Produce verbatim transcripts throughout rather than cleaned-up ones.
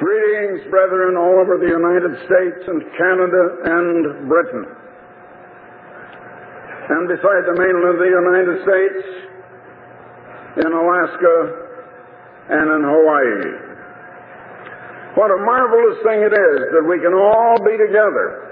Greetings, brethren, all over the United States and Canada and Britain. And beside the mainland of the United States, in Alaska and in Hawaii. What a marvelous thing it is that we can all be together.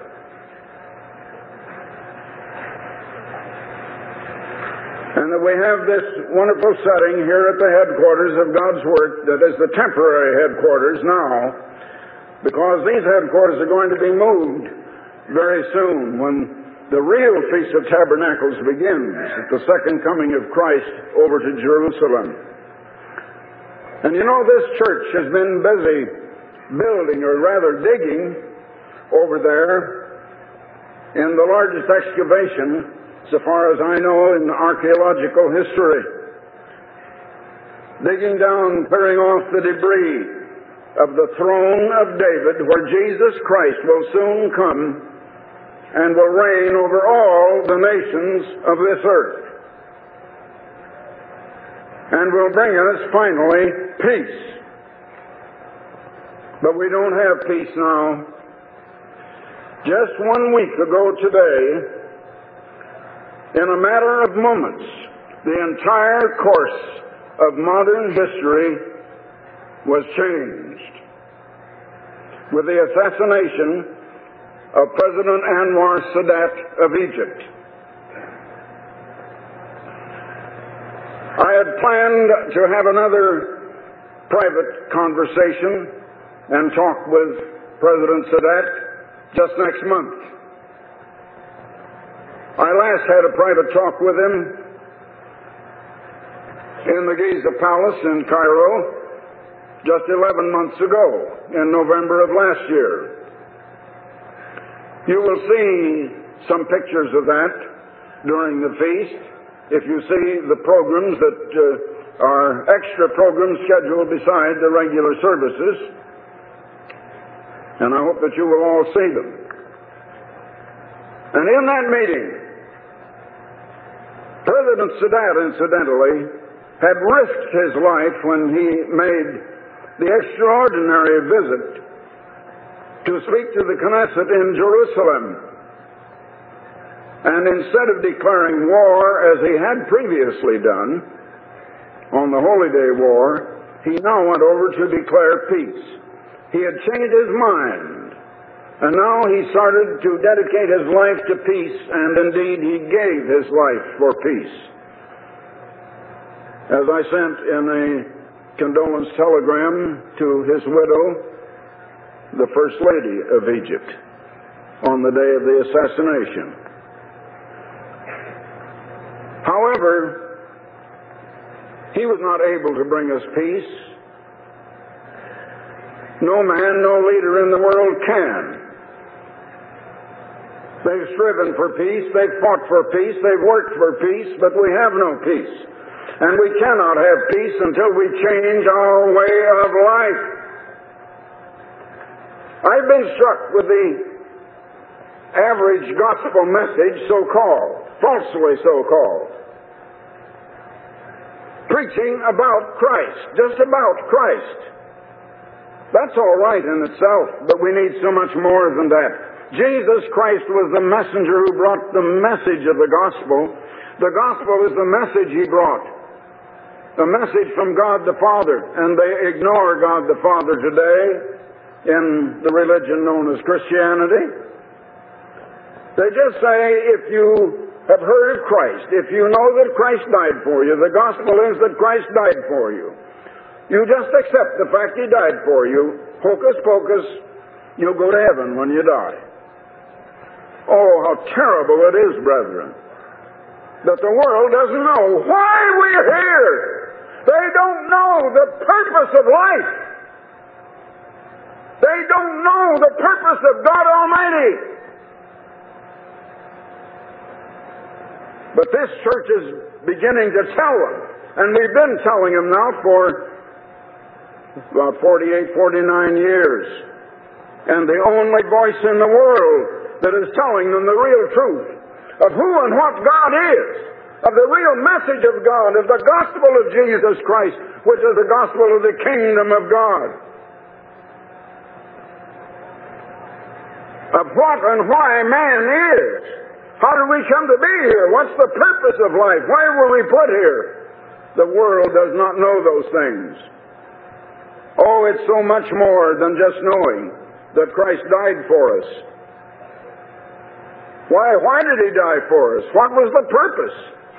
And that we have this wonderful setting here at the headquarters of God's work that is the temporary headquarters now, because these headquarters are going to be moved very soon when the real Feast of Tabernacles begins at the second coming of Christ over to Jerusalem. And you know, this church has been busy building, or rather digging, over there in the largest excavation, so far as I know, in archaeological history. Digging down, clearing off the debris of the throne of David, where Jesus Christ will soon come and will reign over all the nations of this earth. And will bring us, finally, peace. But we don't have peace now. Just one week ago today, in a matter of moments, the entire course of modern history was changed with the assassination of President Anwar Sadat of Egypt. I had planned to have another private conversation and talk with President Sadat just next month. I last had a private talk with him in the Giza Palace in Cairo just eleven months ago, in November of last year. You will see some pictures of that during the feast, if you see the programs that uh, are extra programs scheduled beside the regular services, and I hope that you will all see them. And in that meeting, President Sadat, incidentally, had risked his life when he made the extraordinary visit to speak to the Knesset in Jerusalem. And instead of declaring war, as he had previously done on the Holy Day War, he now went over to declare peace. He had changed his mind. And now he started to dedicate his life to peace, and indeed he gave his life for peace. As I sent in a condolence telegram to his widow, the First Lady of Egypt, on the day of the assassination. However, he was not able to bring us peace. No man, no leader in the world can. They've striven for peace, they've fought for peace, they've worked for peace, but we have no peace. And we cannot have peace until we change our way of life. I've been struck with the average gospel message, so-called, falsely so-called, preaching about Christ, just about Christ. That's all right in itself, but we need so much more than that. Jesus Christ was the messenger who brought the message of the gospel. The gospel is the message he brought. The message from God the Father. And they ignore God the Father today in the religion known as Christianity. They just say, if you have heard of Christ, if you know that Christ died for you, the gospel is that Christ died for you. You just accept the fact he died for you. Hocus pocus, you'll go to heaven when you die. Oh, how terrible it is, brethren, that the world doesn't know why we're here. They don't know the purpose of life. They don't know the purpose of God Almighty. But this church is beginning to tell them, and we've been telling them now for about forty-eight, forty-nine years. And the only voice in the world that is telling them the real truth of who and what God is, of the real message of God, of the gospel of Jesus Christ, which is the gospel of the kingdom of God. of what and why man is. How did we come to be here? What's the purpose of life? Why were we put here? The world does not know those things. Oh, it's so much more than just knowing that Christ died for us. Why? Why did He die for us? What was the purpose?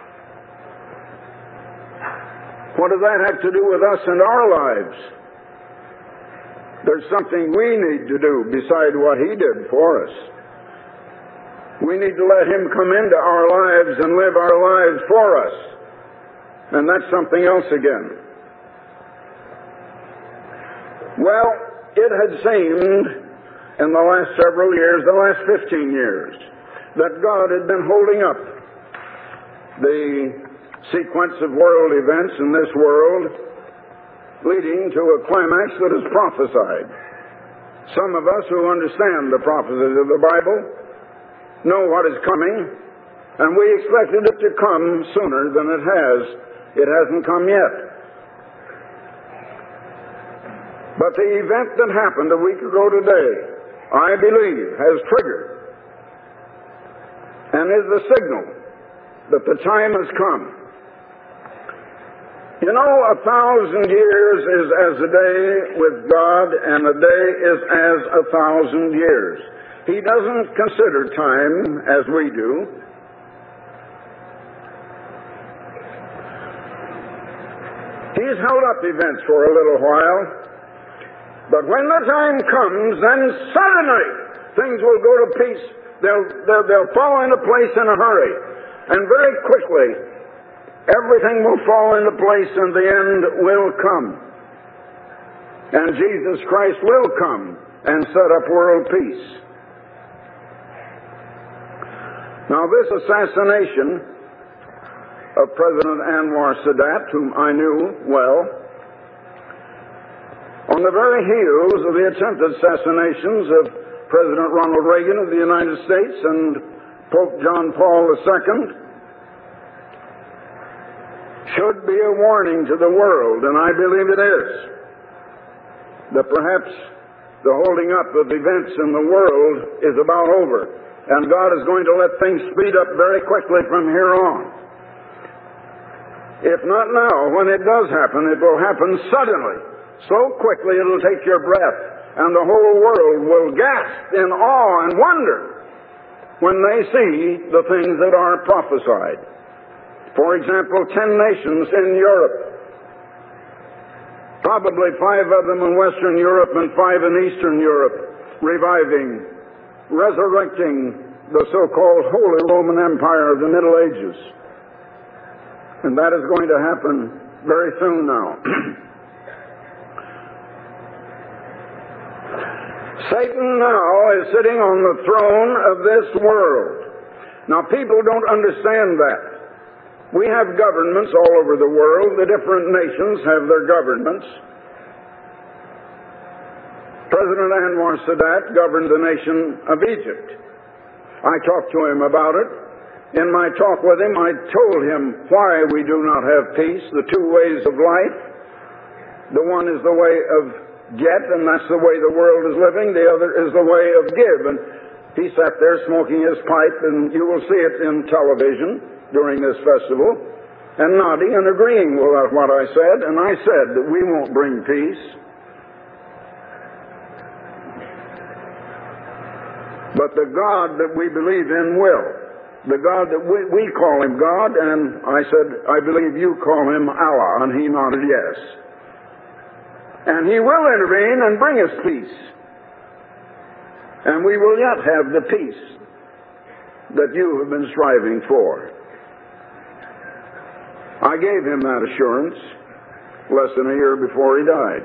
What does that have to do with us and our lives? There's something we need to do beside what He did for us. We need to let Him come into our lives and live our lives for us. And that's something else again. Well, it had seemed in the last several years, the last fifteen years, that God had been holding up the sequence of world events in this world, leading to a climax that is prophesied. Some of us who understand the prophecies of the Bible know what is coming, and we expected it to come sooner than it has. It hasn't come yet. But the event that happened a week ago today, I believe, has triggered and is the signal that the time has come. You know, a thousand years is as a day with God, and a day is as a thousand years. He doesn't consider time as we do. He's held up events for a little while, but when the time comes, then suddenly things will go to peace. They'll, they'll, they'll fall into place in a hurry, and very quickly everything will fall into place and the end will come. And Jesus Christ will come and set up world peace. Now, this assassination of President Anwar Sadat, whom I knew well, on the very heels of the attempted assassinations of President Ronald Reagan of the United States and Pope John Paul the Second, should be a warning to the world, and I believe it is, that perhaps the holding up of events in the world is about over, and God is going to let things speed up very quickly from here on. If not now, when it does happen, it will happen suddenly, so quickly it'll take your breath, and the whole world will gasp in awe and wonder when they see the things that are prophesied. For example, ten nations in Europe, probably five of them in Western Europe and five in Eastern Europe, reviving, resurrecting the so-called Holy Roman Empire of the Middle Ages. And that is going to happen very soon now. Satan now is sitting on the throne of this world. Now, people don't understand that. We have governments all over the world. The different nations have their governments. President Anwar Sadat governed the nation of Egypt. I talked to him about it. In my talk with him, I told him why we do not have peace, the two ways of life. The one is the way of get, and that's the way the world is living. The other is the way of give. And he sat there smoking his pipe, and you will see it in television during this festival, and nodding and agreeing with what I said. And I said that we won't bring peace. But the God that we believe in will. The God that we, we call Him God, and I said, I believe you call Him Allah, and he nodded yes. And He will intervene and bring us peace. And we will yet have the peace that you have been striving for. I gave him that assurance less than a year before he died.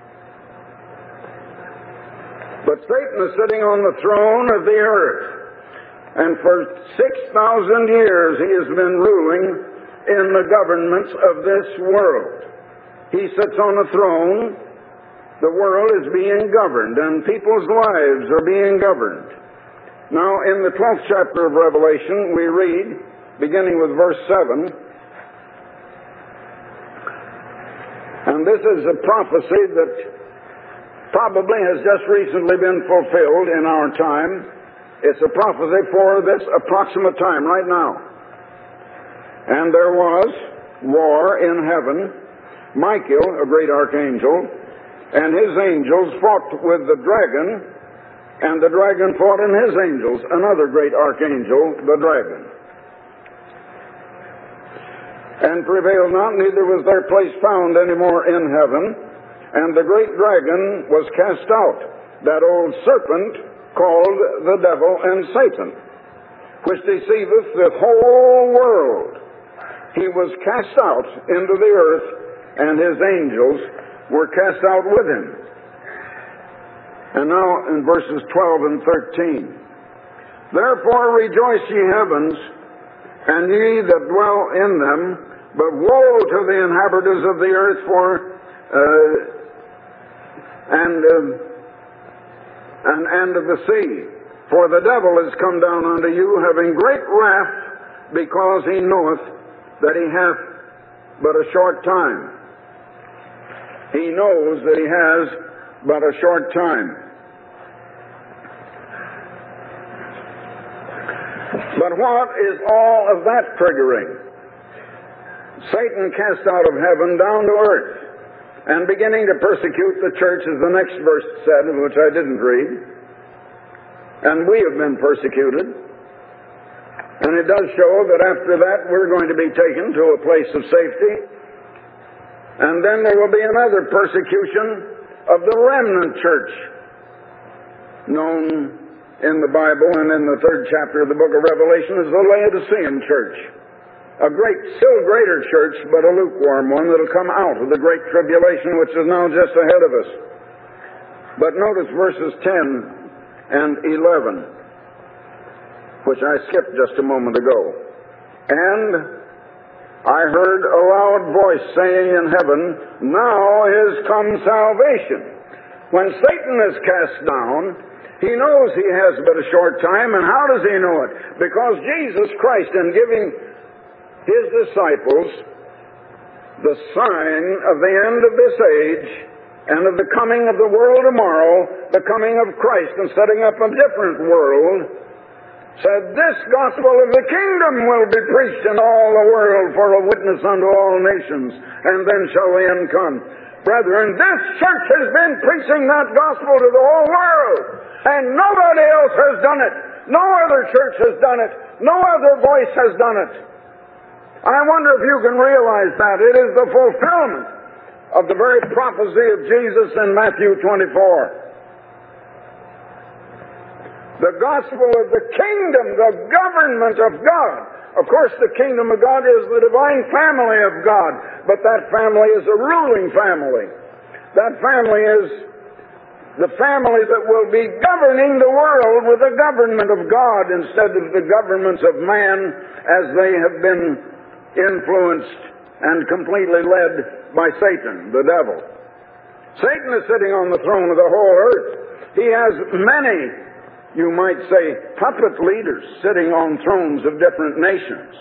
But Satan is sitting on the throne of the earth, and for six thousand years he has been ruling in the governments of this world. He sits on a throne, the world is being governed, and people's lives are being governed. Now, in the twelfth chapter of Revelation, we read, beginning with verse seven, and this is a prophecy that probably has just recently been fulfilled in our time. It's a prophecy for this approximate time right now. And there was war in heaven. Michael, a great archangel, and his angels fought with the dragon, and the dragon fought in his angels, another great archangel, the dragon. And prevailed not, neither was their place found any more in heaven. And the great dragon was cast out, that old serpent called the devil and Satan, which deceiveth the whole world. He was cast out into the earth, and his angels were cast out with him. And now in verses twelve and thirteen. Therefore rejoice, ye heavens, and ye that dwell in them, but woe to the inhabitants of the earth, for uh, and uh, and and of the sea, for the devil is come down unto you, having great wrath, because he knoweth that he hath but a short time. He knows that he has but a short time. But what is all of that triggering? Satan cast out of heaven down to earth, and beginning to persecute the church, as the next verse said, which I didn't read. And we have been persecuted. And it does show that after that we're going to be taken to a place of safety. And then there will be another persecution of the remnant church, known in the Bible and in the third chapter of the book of Revelation as the Laodicean church. A great, still greater church, but a lukewarm one that'll come out of the great tribulation which is now just ahead of us. But notice verses ten and eleven, which I skipped just a moment ago. And I heard a loud voice saying in heaven, now is come salvation. When Satan is cast down, he knows he has but a short time. And how does he know it? Because Jesus Christ, in giving his disciples the sign of the end of this age and of the coming of the world tomorrow, the coming of Christ and setting up a different world, said, this gospel of the kingdom will be preached in all the world for a witness unto all nations, and then shall the end come. Brethren, this church has been preaching that gospel to the whole world, and nobody else has done it. No other church has done it. No other voice has done it. I wonder if you can realize that. It is the fulfillment of the very prophecy of Jesus in Matthew twenty-four. The gospel of the kingdom, the government of God. Of course, the kingdom of God is the divine family of God, but that family is a ruling family. That family is the family that will be governing the world with the government of God instead of the governments of man as they have been influenced and completely led by Satan, the devil. Satan is sitting on the throne of the whole earth. He has many, you might say, puppet leaders sitting on thrones of different nations.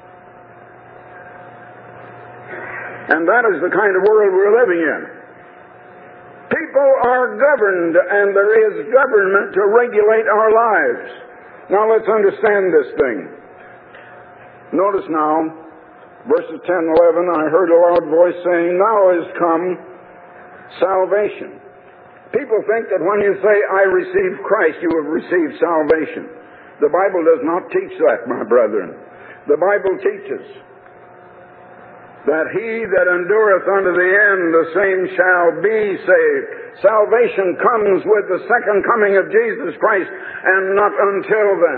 And that is the kind of world we're living in. People are governed, and there is government to regulate our lives. Now let's understand this thing. Notice now, verses ten and eleven, I heard a loud voice saying, now is come salvation. People think that when you say, I receive Christ, you have received salvation. The Bible does not teach that, my brethren. The Bible teaches that he that endureth unto the end, the same shall be saved. Salvation comes with the second coming of Jesus Christ, and not until then.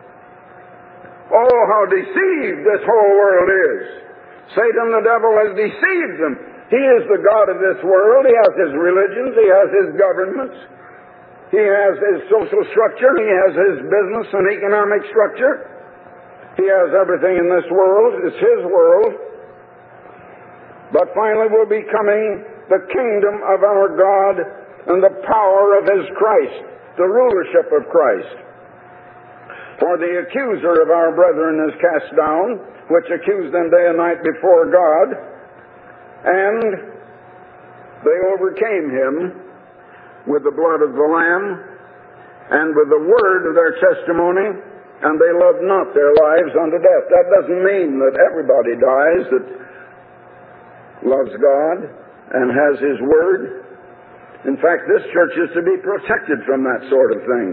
Oh, how deceived this whole world is. Satan the devil has deceived them. He is the God of this world. He has his religions. He has his governments. He has his social structure. He has his business and economic structure. He has everything in this world. It's his world. But finally will be coming the kingdom of our God and the power of his Christ, the rulership of Christ. For the accuser of our brethren is cast down, which accused them day and night before God, and they overcame him, with the blood of the Lamb and with the word of their testimony, and they loved not their lives unto death. That doesn't mean that everybody dies that loves God and has His word. In fact, this church is to be protected from that sort of thing.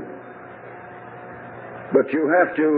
But you have to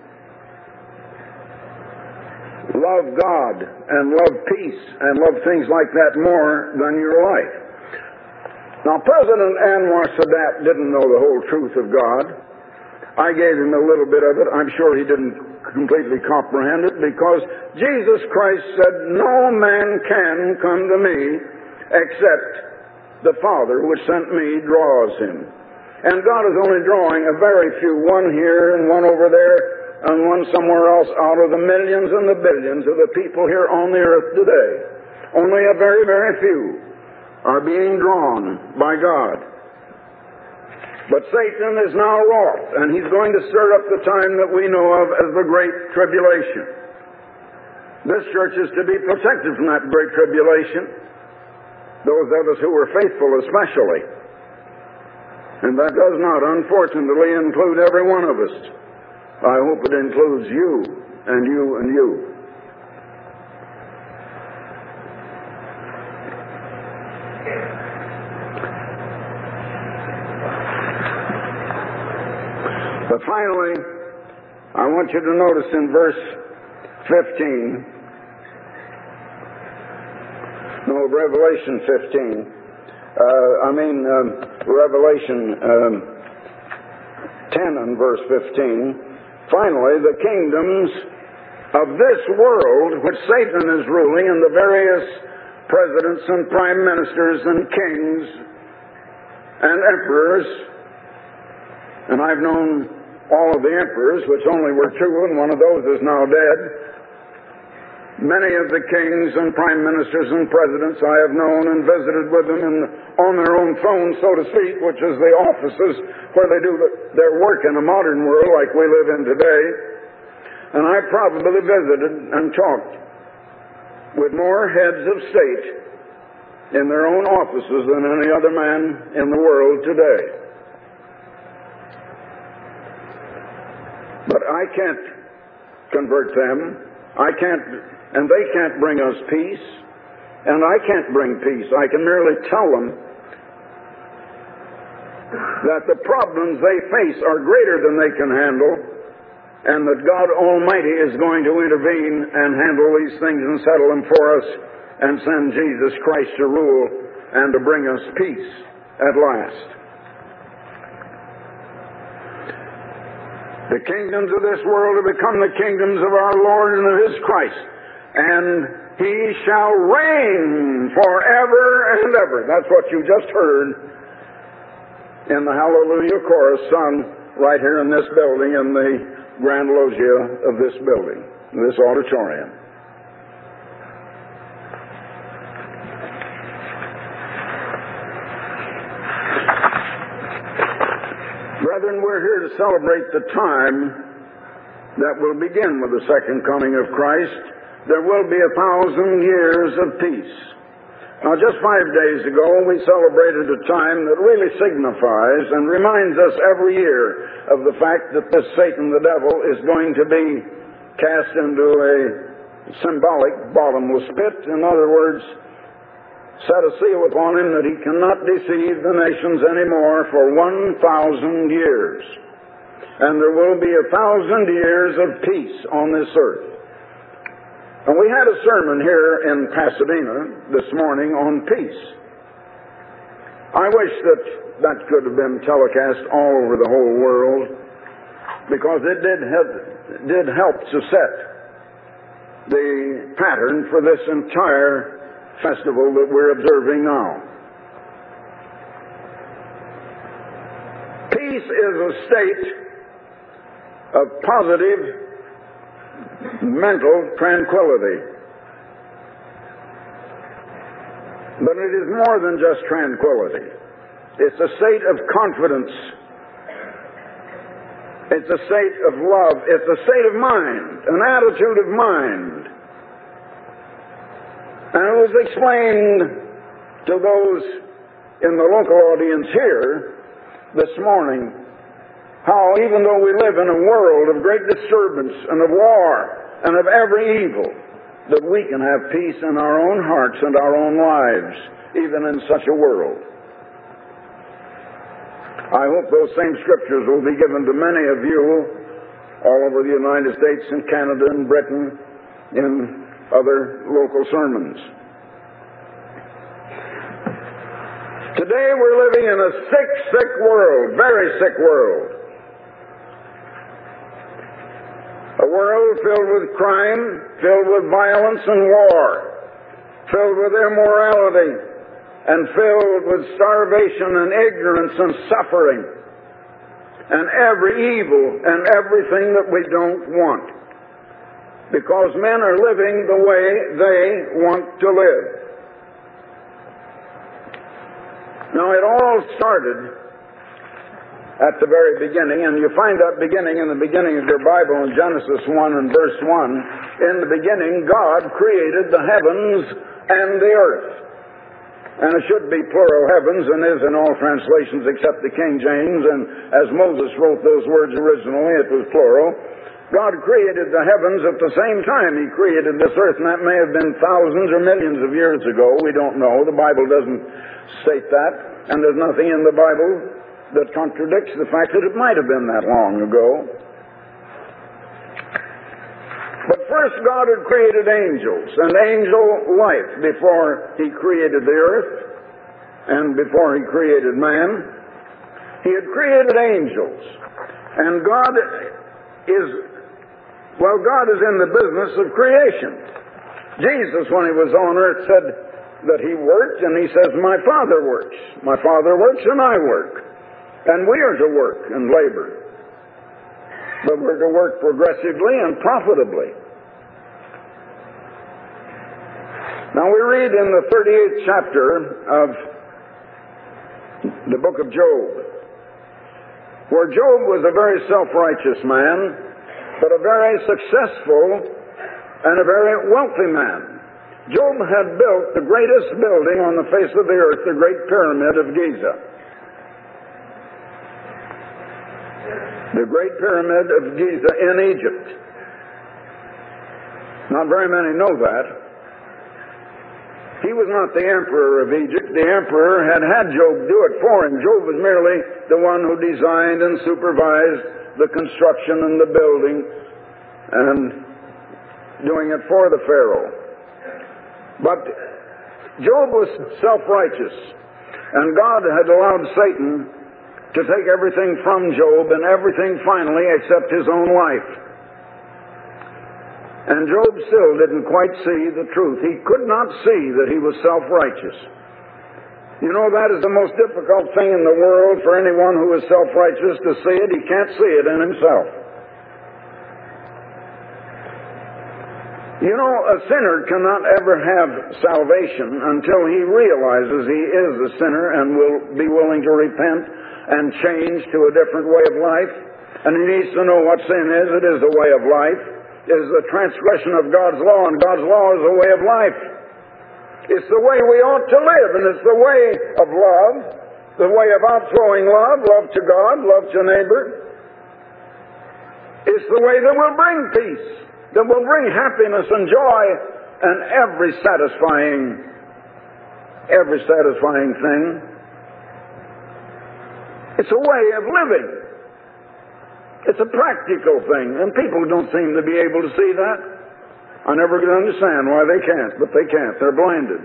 love God and love peace and love things like that more than your life. Now, President Anwar Sadat didn't know the whole truth of God. I gave him a little bit of it. I'm sure he didn't completely comprehend it, because Jesus Christ said, "No man can come to me except the Father which sent me draws him." And God is only drawing a very few, one here and one over there and one somewhere else, out of the millions and the billions of the people here on the earth today. Only a very, very few are being drawn by God. But Satan is now wroth, and he's going to stir up the time that we know of as the Great Tribulation. This church is to be protected from that Great Tribulation, those of us who were faithful especially. And that does not, unfortunately, include every one of us. I hope it includes you, and you, and you. But finally, I want you to notice in verse fifteen, no, Revelation fifteen, uh, I mean um, Revelation um, ten and verse fifteen, finally, the kingdoms of this world, which Satan is ruling, and the various presidents and prime ministers and kings and emperors, and I've known all of the emperors, which only were two, and one of those is now dead. Many of the kings and prime ministers and presidents I have known and visited with them in, on their own phones, so to speak, which is the offices where they do their work in a modern world like we live in today. And I probably visited and talked with more heads of state in their own offices than any other man in the world today. But I can't convert them. I can't, and they can't bring us peace. And I can't bring peace. I can merely tell them that the problems they face are greater than they can handle, and that God Almighty is going to intervene and handle these things and settle them for us and send Jesus Christ to rule and to bring us peace at last. The kingdoms of this world have become the kingdoms of our Lord and of His Christ, and He shall reign forever and ever. That's what you just heard in the Hallelujah chorus sung right here in this building, in the grand loggia of this building, this auditorium. Brethren, we're here to celebrate the time that will begin with the second coming of Christ. There will be a thousand years of peace. Now, just five days ago, we celebrated a time that really signifies and reminds us every year of the fact that this Satan, the devil, is going to be cast into a symbolic bottomless pit. In other words, set a seal upon him that he cannot deceive the nations anymore for one thousand years. And there will be a thousand years of peace on this earth. And we had a sermon here in Pasadena this morning on peace. I wish that that could have been telecast all over the whole world, because it did help, did help to set the pattern for this entire festival that we're observing now. Peace is a state of positive mental tranquility. But it is more than just tranquility. It's a state of confidence. It's a state of love. It's a state of mind, an attitude of mind. And it was explained to those in the local audience here this morning how even though we live in a world of great disturbance and of war and of every evil, that we can have peace in our own hearts and our own lives, even in such a world. I hope those same scriptures will be given to many of you all over the United States and Canada and Britain in other local sermons. Today we're living in a sick, sick world, very sick world. A world filled with crime, filled with violence and war, filled with immorality, and filled with starvation and ignorance and suffering, and every evil and everything that we don't want, because men are living the way they want to live. Now, it all started at the very beginning, and you find that beginning in the beginning of your Bible in Genesis one and verse one. In the beginning, God created the heavens and the earth. And it should be plural heavens, and is in all translations except the King James, and as Moses wrote those words originally, it was plural. God created the heavens at the same time He created this earth, and that may have been thousands or millions of years ago. We don't know. The Bible doesn't state that, and there's nothing in the Bible that contradicts the fact that it might have been that long ago. But first God had created angels and angel life before He created the earth and before He created man. He had created angels. And God is, well, God is in the business of creation. Jesus, when He was on earth, said that He worked, and He says, my Father works. My Father works and I work. And we are to work and labor. But we're to work progressively and profitably. Now we read in the thirty-eighth chapter of the book of Job, where Job was a very self-righteous man, but a very successful and a very wealthy man. Job had built the greatest building on the face of the earth, the Great Pyramid of Giza. The Great Pyramid of Giza in Egypt. Not very many know that. He was not the emperor of Egypt. The emperor had had Job do it for him. Job was merely the one who designed and supervised the construction and the building and doing it for the Pharaoh. But Job was self-righteous, and God had allowed Satan to take everything from Job and everything finally except his own life. And Job still didn't quite see the truth. He could not see that he was self-righteous. You know, that is the most difficult thing in the world for anyone who is self-righteous to see it. He can't see it in himself. You know, a sinner cannot ever have salvation until he realizes he is a sinner and will be willing to repent and change to a different way of life. And he needs to know what sin is. It is a way of life. It is the transgression of God's law, and God's law is a way of life. It's the way we ought to live, and it's the way of love, the way of outflowing love, love to God, love to neighbor. It's the way that will bring peace, that will bring happiness and joy and every satisfying, every satisfying thing. It's a way of living. It's a practical thing, and people don't seem to be able to see that. I never can understand why they can't, but they can't. They're blinded.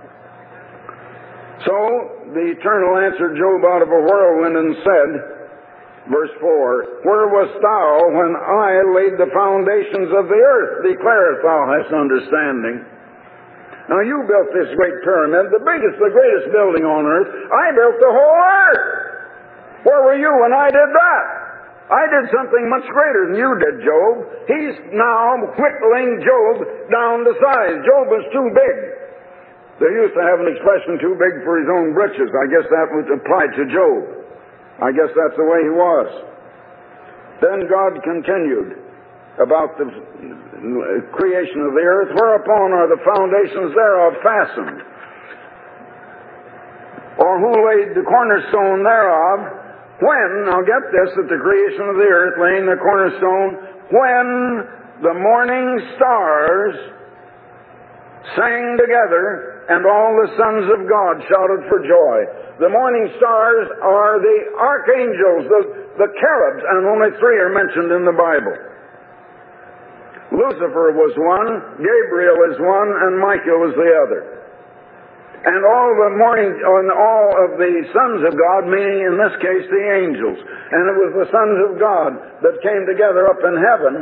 So the Eternal answered Job out of a whirlwind and said, verse four, where wast thou when I laid the foundations of the earth? Declare if thou hast understanding. Now you built this great pyramid, the biggest, the greatest building on earth. I built the whole earth. Where were you when I did that? I did something much greater than you did, Job. He's now whittling Job down to size. Job was too big. They used to have an expression, too big for his own britches. I guess that was applied to Job. I guess that's the way he was. Then God continued about the creation of the earth, whereupon are the foundations thereof fastened. or who laid the cornerstone thereof, when, now get this, at the creation of the earth, laying the cornerstone, when the morning stars sang together, and all the sons of God shouted for joy. The morning stars are the archangels, the, the cherubs, and only three are mentioned in the Bible. Lucifer was one, Gabriel is one, and Michael was the other. And all the morning, and all of the sons of God, meaning in this case the angels. And it was the sons of God that came together up in heaven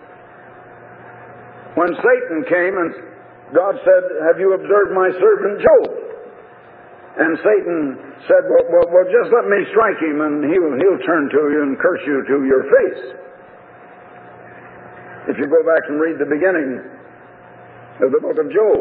when Satan came and God said, have you observed my servant Job? And Satan said, well, well, well just let me strike him and he'll, he'll turn to you and curse you to your face. If you go back and read the beginning of the book of Job.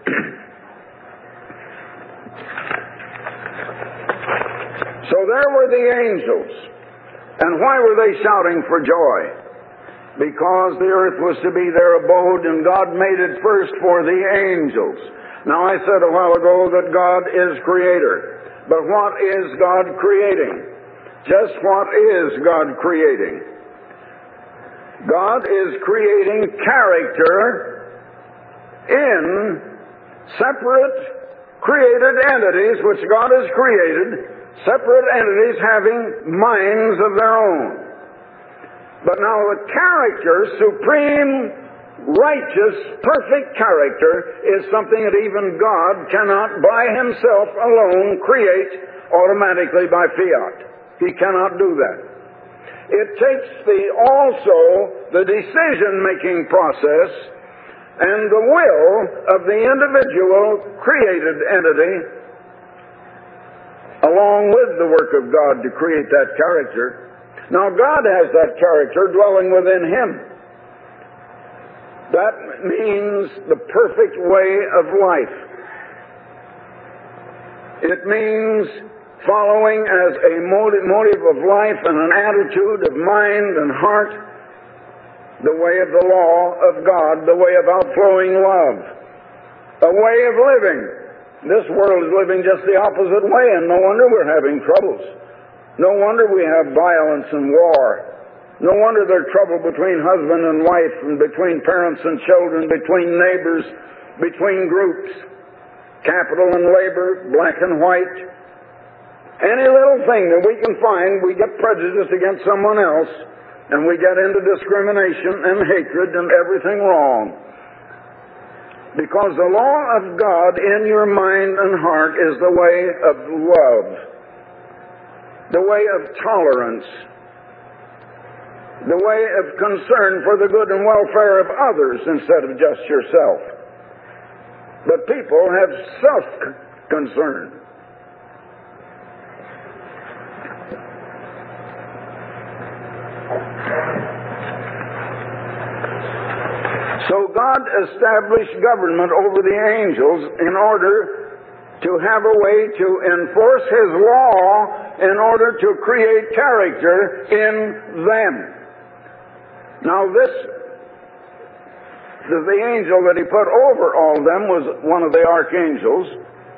So there were the angels. And why were they shouting for joy? Because the earth was to be their abode, and God made it first for the angels. Now I said a while ago that God is creator. But what is God creating? Just what is God creating? God is creating character in separate created entities which God has created, separate entities having minds of their own. But now the character, supreme, righteous, perfect character, is something that even God cannot by himself alone create automatically by fiat. He cannot do that. It takes the also the decision-making process and the will of the individual created entity along with the work of God to create that character. Now God has that character dwelling within him. That means the perfect way of life. It means following as a motive, motive of life and an attitude of mind and heart the way of the law of God, the way of outflowing love, a way of living. This world is living just the opposite way, and no wonder we're having troubles. No wonder we have violence and war. No wonder there's trouble between husband and wife, and between parents and children, between neighbors, between groups, capital and labor, black and white. Any little thing that we can find, we get prejudiced against someone else, and we get into discrimination and hatred and everything wrong. Because the law of God in your mind and heart is the way of love, the way of tolerance, the way of concern for the good and welfare of others instead of just yourself. But people have self-concern. So God established government over the angels in order to have a way to enforce His law in order to create character in them. Now this, the angel that He put over all of them was one of the archangels.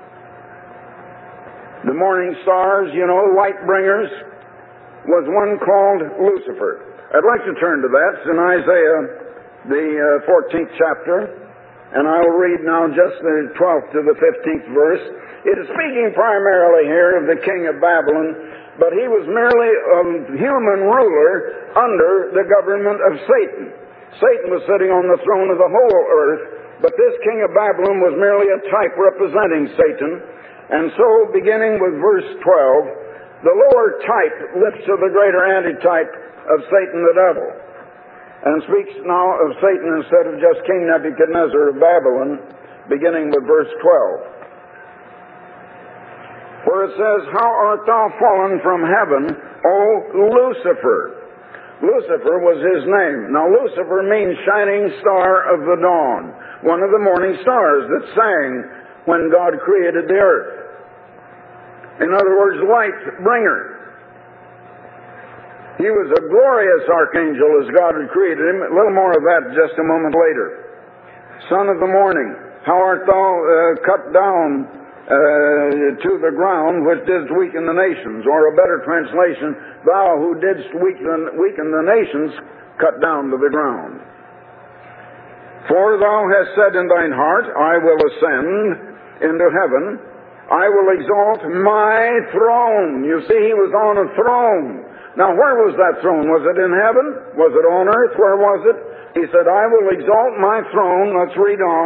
The morning stars, you know, light bringers, was one called Lucifer. I'd like to turn to that. It's in Isaiah, the uh, fourteenth chapter, and I'll read now just the twelfth to the fifteenth verse. It is speaking primarily here of the king of Babylon, but he was merely a human ruler under the government of Satan. Satan was sitting on the throne of the whole earth, but this king of Babylon was merely a type representing Satan. And so, beginning with verse twelve, the lower type lifts to the greater antitype of Satan the devil, and speaks now of Satan instead of just King Nebuchadnezzar of Babylon, beginning with verse twelve, where it says, "How art thou fallen from heaven, O Lucifer?" Lucifer was his name. Now Lucifer means shining star of the dawn, one of the morning stars that sang when God created the earth. In other words, light bringer. He was a glorious archangel as God had created him. A little more of that just a moment later. Son of the morning, how art thou uh, cut down Uh, to the ground which didst weaken the nations. Or a better translation, thou who didst weaken, weaken the nations, cut down to the ground. For thou hast said in thine heart, I will ascend into heaven, I will exalt my throne. You see, he was on a throne. Now, where was that throne? Was it in heaven? Was it on earth? Where was it? He said, I will exalt my throne, let's read on,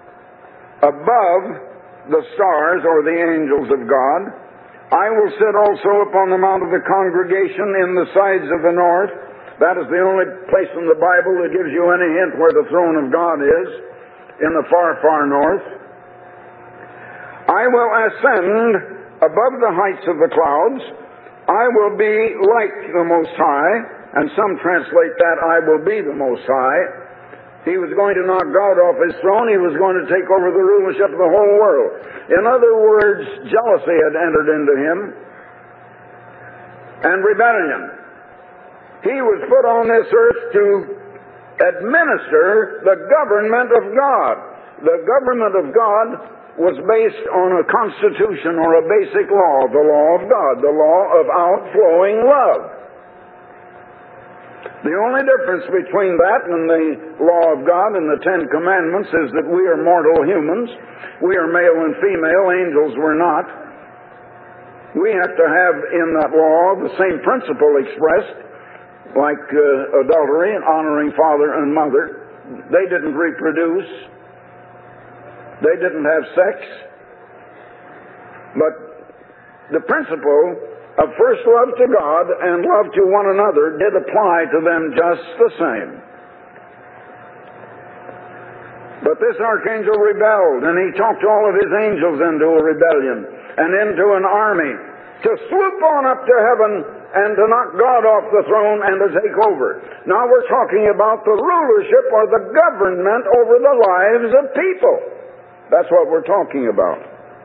above the stars, or the angels of God. I will sit also upon the mount of the congregation in the sides of the north. That is the only place in the Bible that gives you any hint where the throne of God is, in the far, far north. I will ascend above the heights of the clouds. I will be like the Most High, and some translate that, I will be the Most High. He was going to knock God off his throne. He was going to take over the rulership of the whole world. In other words, jealousy had entered into him, and rebellion. He was put on this earth to administer the government of God. The government of God was based on a constitution, or a basic law, the law of God, the law of outflowing love. The only difference between that and the law of God and the Ten Commandments is that we are mortal humans. We are male and female. Angels were not. We have to have in that law the same principle expressed, like uh, adultery and honoring father and mother. They didn't reproduce. They didn't have sex. But the principle of first love to God and love to one another did apply to them just the same. But this archangel rebelled, and he talked all of his angels into a rebellion and into an army to swoop on up to heaven and to knock God off the throne and to take over. Now we're talking about the rulership or the government over the lives of people. That's what we're talking about.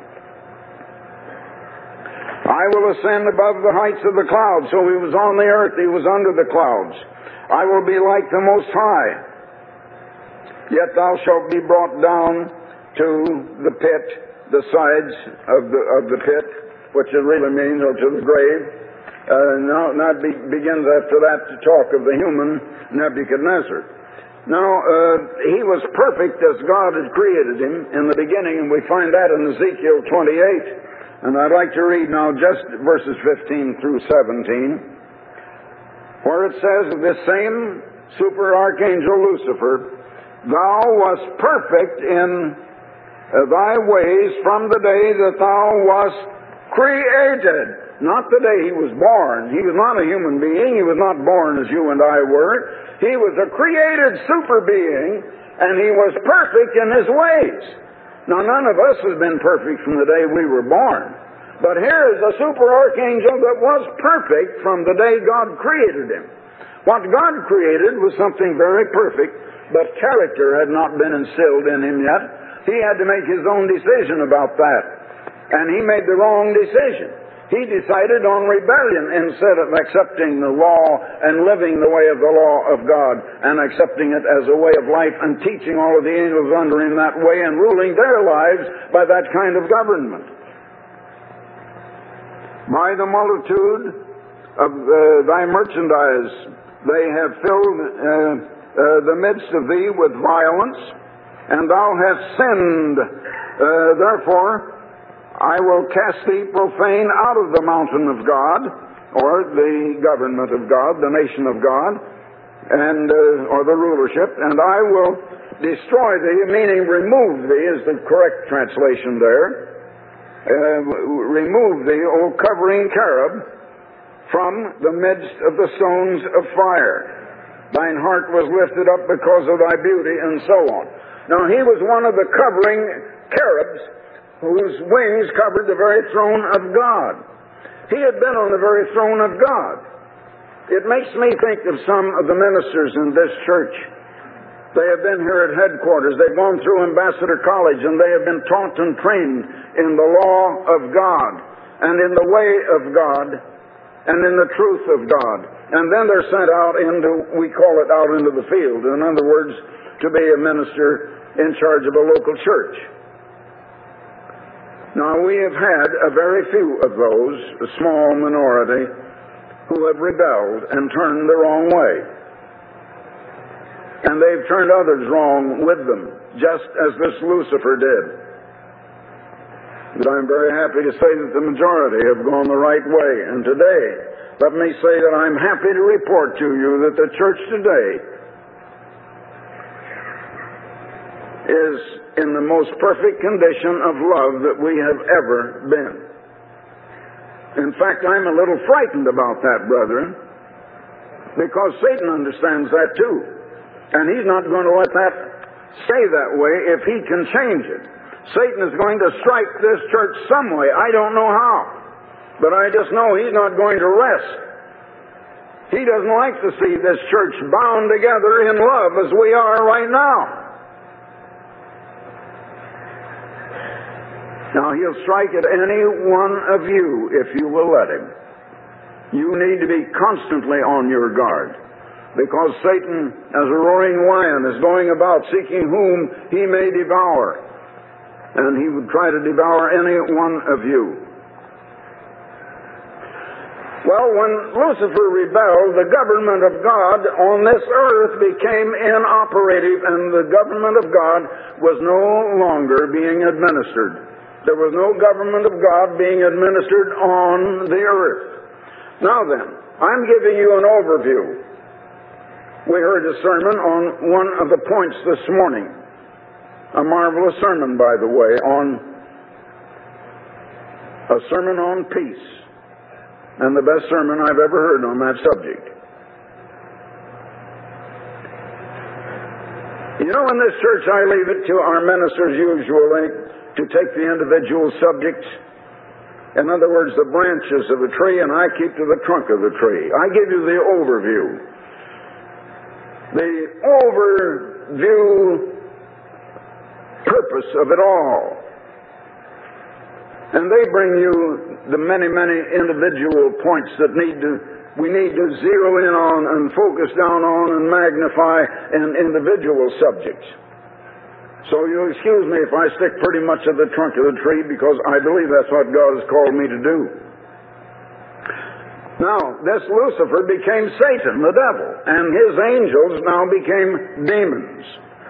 I will ascend above the heights of the clouds. So he was on the earth, he was under the clouds. I will be like the Most High. Yet thou shalt be brought down to the pit, the sides of the of the pit, which it really means, or to the grave. Uh, now, now it be, begins after that to talk of the human Nebuchadnezzar. Now, uh, he was perfect as God had created him in the beginning, and we find that in Ezekiel twenty-eight. And I'd like to read now just verses fifteen through seventeen, where it says of this same super archangel Lucifer, thou wast perfect in uh, thy ways from the day that thou wast created. Not the day he was born. He was not a human being. He was not born as you and I were. He was a created super being, and he was perfect in his ways. Now, none of us has been perfect from the day we were born. But here is a super archangel that was perfect from the day God created him. What God created was something very perfect, but character had not been instilled in him yet. He had to make his own decision about that. And he made the wrong decision. He decided on rebellion instead of accepting the law and living the way of the law of God and accepting it as a way of life and teaching all of the angels under him that way and ruling their lives by that kind of government. By the multitude of uh, thy merchandise they have filled uh, uh, the midst of thee with violence, and thou hast sinned. Uh, therefore I will cast thee profane out of the mountain of God, or the government of God, the nation of God, and uh, or the rulership, and I will destroy thee, meaning remove thee is the correct translation there. Uh, remove thee, O covering cherub, from the midst of the stones of fire. Thine heart was lifted up because of thy beauty, and so on. Now he was one of the covering cherubs whose wings covered the very throne of God. He had been on the very throne of God. It makes me think of some of the ministers in this church. They have been here at headquarters. They've gone through Ambassador College, and they have been taught and trained in the law of God and in the way of God and in the truth of God. And then they're sent out into, we call it out into the field. In other words, to be a minister in charge of a local church. Now, we have had a very few of those, a small minority, who have rebelled and turned the wrong way. And they've turned others wrong with them, just as this Lucifer did. But I'm very happy to say that the majority have gone the right way. And today, let me say that I'm happy to report to you that the church today is in the most perfect condition of love that we have ever been. In fact, I'm a little frightened about that, brethren, because Satan understands that too. And he's not going to let that stay that way if he can change it. Satan is going to strike this church some way. I don't know how. But I just know he's not going to rest. He doesn't like to see this church bound together in love as we are right now. Now, he'll strike at any one of you if you will let him. You need to be constantly on your guard, because Satan, as a roaring lion, is going about seeking whom he may devour. And he would try to devour any one of you. Well, when Lucifer rebelled, the government of God on this earth became inoperative, and the government of God was no longer being administered. There was no government of God being administered on the earth. Now then, I'm giving you an overview. We heard a sermon on one of the points this morning. A marvelous sermon, by the way, on a sermon on peace. And the best sermon I've ever heard on that subject. You know, in this church I leave it to our ministers usually to take the individual subjects. In other words, the branches of a tree, and I keep to the trunk of the tree. I give you the overview. The overview purpose of it all. And they bring you the many, many individual points that need to, we need to zero in on and focus down on and magnify in individual subjects. So you'll excuse me if I stick pretty much to the trunk of the tree, because I believe that's what God has called me to do. Now, this Lucifer became Satan, the devil, and his angels now became demons.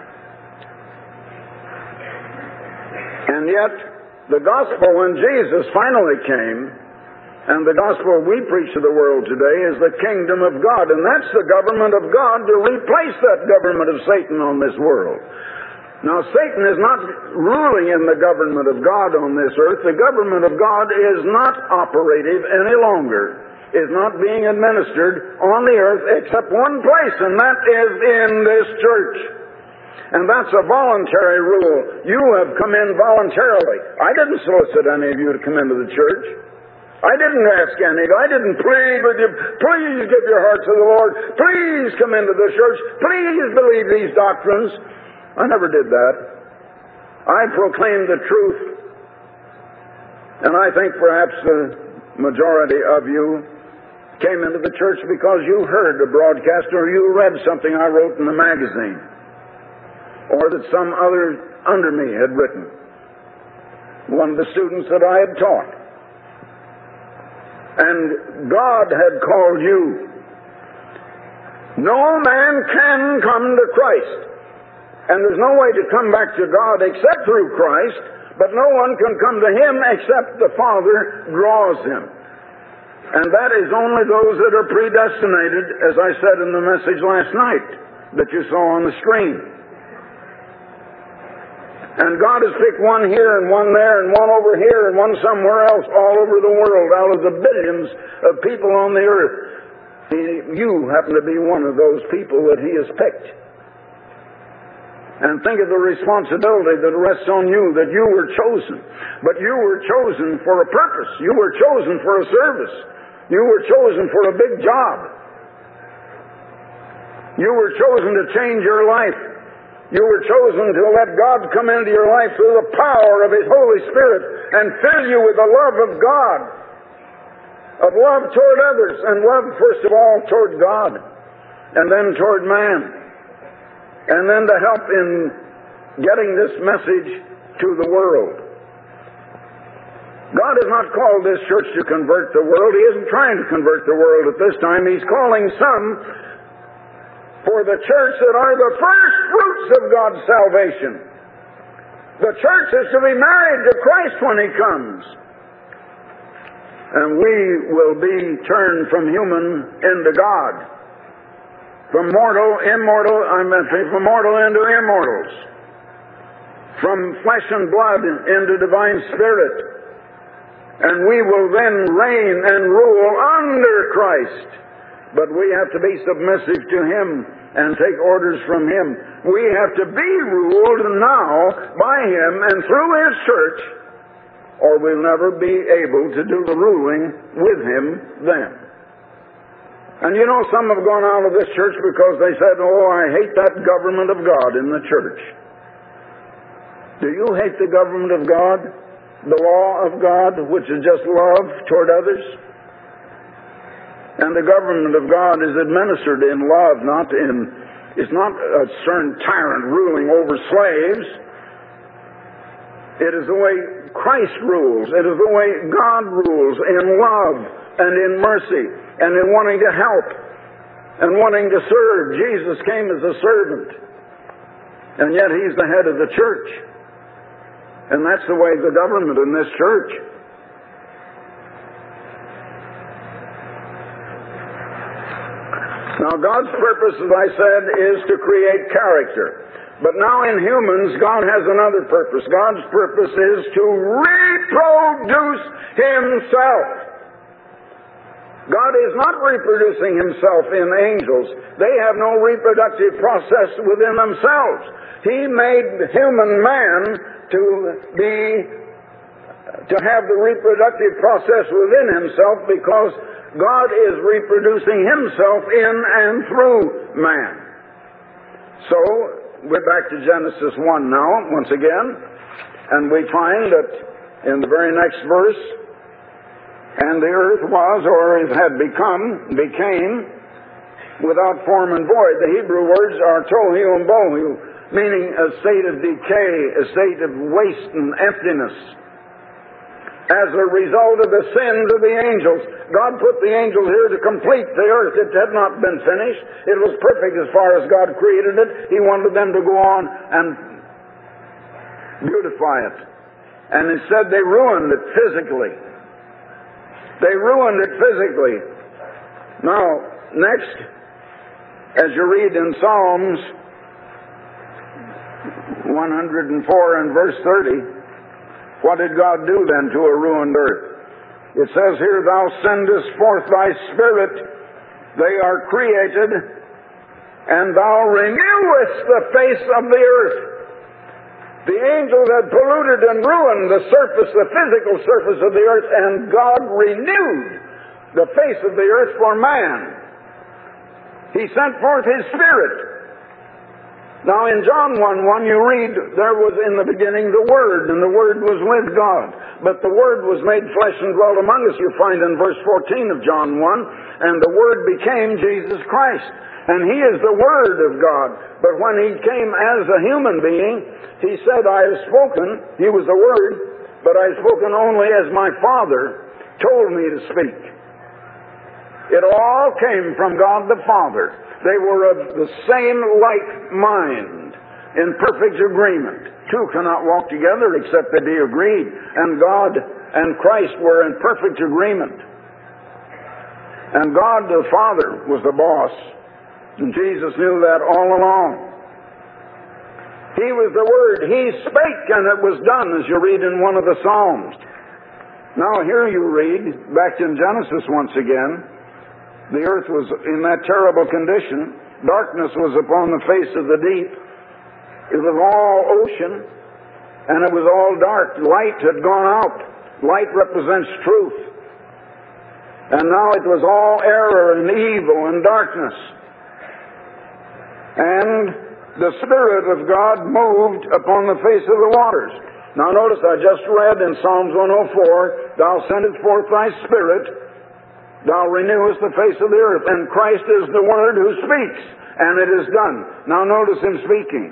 And yet, the gospel, when Jesus finally came, and the gospel we preach to the world today, is the kingdom of God. And that's the government of God to replace that government of Satan on this world. Now, Satan is not ruling in the government of God on this earth. The government of God is not operative any longer, is not being administered on the earth except one place, and that is in this church. And that's a voluntary rule. You have come in voluntarily. I didn't solicit any of you to come into the church. I didn't ask any. I didn't plead with you. Please give your heart to the Lord. Please come into the church. Please believe these doctrines. I never did that. I proclaimed the truth. And I think perhaps the majority of you came into the church because you heard a broadcast or you read something I wrote in the magazine, or that some other under me had written, one of the students that I had taught. And God had called you. No man can come to Christ. And there's no way to come back to God except through Christ, but no one can come to Him except the Father draws him. And that is only those that are predestinated, as I said in the message last night that you saw on the screen. And God has picked one here and one there and one over here and one somewhere else all over the world out of the billions of people on the earth. He, you happen to be one of those people that He has picked. And think of the responsibility that rests on you, that you were chosen. But you were chosen for a purpose. You were chosen for a service. You were chosen for a big job. You were chosen to change your life. You were chosen to let God come into your life through the power of His Holy Spirit and fill you with the love of God, of love toward others, and love first of all toward God, and then toward man, and then to help in getting this message to the world. God has not called this church to convert the world. He isn't trying to convert the world at this time. He's calling some for the church that are the first fruits of God's salvation. The church is to be married to Christ when He comes. And we will be turned from human into God. From mortal, immortal, I mean, from mortal into immortals. From flesh and blood into divine spirit. And we will then reign and rule under Christ. But we have to be submissive to Him and take orders from Him. We have to be ruled now by Him and through His church, or we'll never be able to do the ruling with Him then. And you know, some have gone out of this church because they said, oh, I hate that government of God in the church. Do you hate the government of God? The law of God, which is just love toward others? And the government of God is administered in love, not in, it's not a certain tyrant ruling over slaves. It is the way Christ rules. It is the way God rules, in love and in mercy and in wanting to help and wanting to serve. Jesus came as a servant, and yet He's the head of the church. And that's the way of the government in this church. Now, God's purpose, as I said, is to create character. But now in humans, God has another purpose. God's purpose is to reproduce Himself. God is not reproducing Himself in angels. They have no reproductive process within themselves. He made human man to be, to have the reproductive process within himself, because God is reproducing Himself in and through man. So, we're back to Genesis one now, once again, and we find that in the very next verse, and the earth was, or it had become, became, without form and void. The Hebrew words are tohu and bohu, meaning a state of decay, a state of waste and emptiness. As a result of the sins of the angels, God put the angels here to complete the earth. It had not been finished. It was perfect as far as God created it. He wanted them to go on and beautify it. And instead they ruined it physically. They ruined it physically. Now, next, as you read in Psalms one hundred four and verse thirty, what did God do then to a ruined earth? It says here, Thou sendest forth Thy Spirit, they are created, and Thou renewest the face of the earth. The angels had polluted and ruined the surface, the physical surface of the earth, and God renewed the face of the earth for man. He sent forth His Spirit. Now in John one one you read, there was in the beginning the Word, and the Word was with God. But the Word was made flesh and dwelt among us, you find in verse fourteen of John one, and the Word became Jesus Christ. And He is the Word of God. But when He came as a human being, He said, I have spoken, He was the Word, but I have spoken only as my Father told me to speak. It all came from God the Father. They were of the same like mind, in perfect agreement. Two cannot walk together except they be agreed. And God and Christ were in perfect agreement. And God the Father was the boss. And Jesus knew that all along. He was the Word. He spake and it was done, as you read in one of the Psalms. Now here you read, back in Genesis once again, the earth was in that terrible condition. Darkness was upon the face of the deep. It was all ocean, and it was all dark. Light had gone out. Light represents truth. And now it was all error and evil and darkness. And the Spirit of God moved upon the face of the waters. Now notice I just read in Psalms one oh four, Thou sendest forth Thy Spirit, Thou renewest the face of the earth. And Christ is the Word who speaks, and it is done. Now notice Him speaking.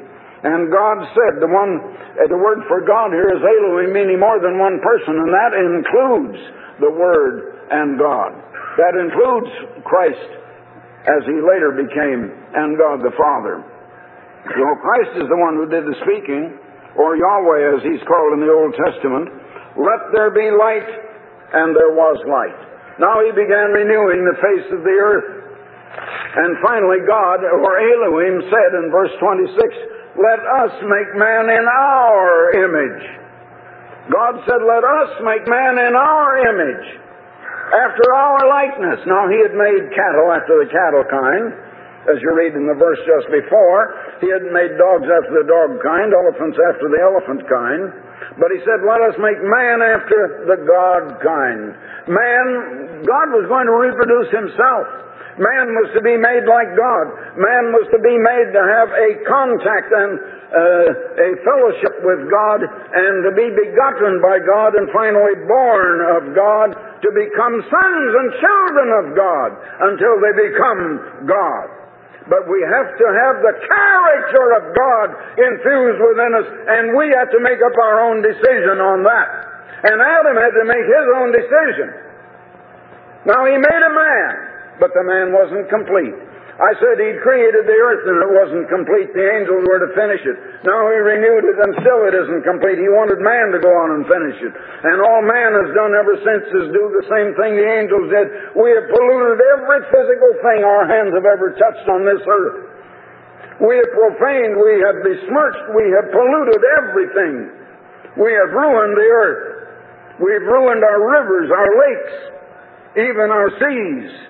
And God said, the one, uh, the word for God here is Elohim, meaning more than one person, and that includes the Word and God. That includes Christ as He later became, and God the Father. So Christ is the one who did the speaking, or Yahweh as He's called in the Old Testament. Let there be light, and there was light. Now He began renewing the face of the earth. And finally God, or Elohim, said in verse twenty-six, let us make man in our image. God said, let us make man in our image, after our likeness. Now He had made cattle after the cattle kind, as you read in the verse just before. He had made dogs after the dog kind, elephants after the elephant kind. But He said, let us make man after the God kind. Man, God was going to reproduce Himself. Man was to be made like God. Man was to be made to have a contact and uh, a fellowship with God, and to be begotten by God, and finally born of God, to become sons and children of God until they become God. But we have to have the character of God infused within us, and we have to make up our own decision on that. And Adam had to make his own decision. Now he made a man, but the man wasn't complete. I said He created the earth and it wasn't complete. The angels were to finish it. Now He renewed it and still it isn't complete. He wanted man to go on and finish it. And all man has done ever since is do the same thing the angels did. We have polluted every physical thing our hands have ever touched on this earth. We have profaned, we have besmirched, we have polluted everything. We have ruined the earth. We've ruined our rivers, our lakes, even our seas.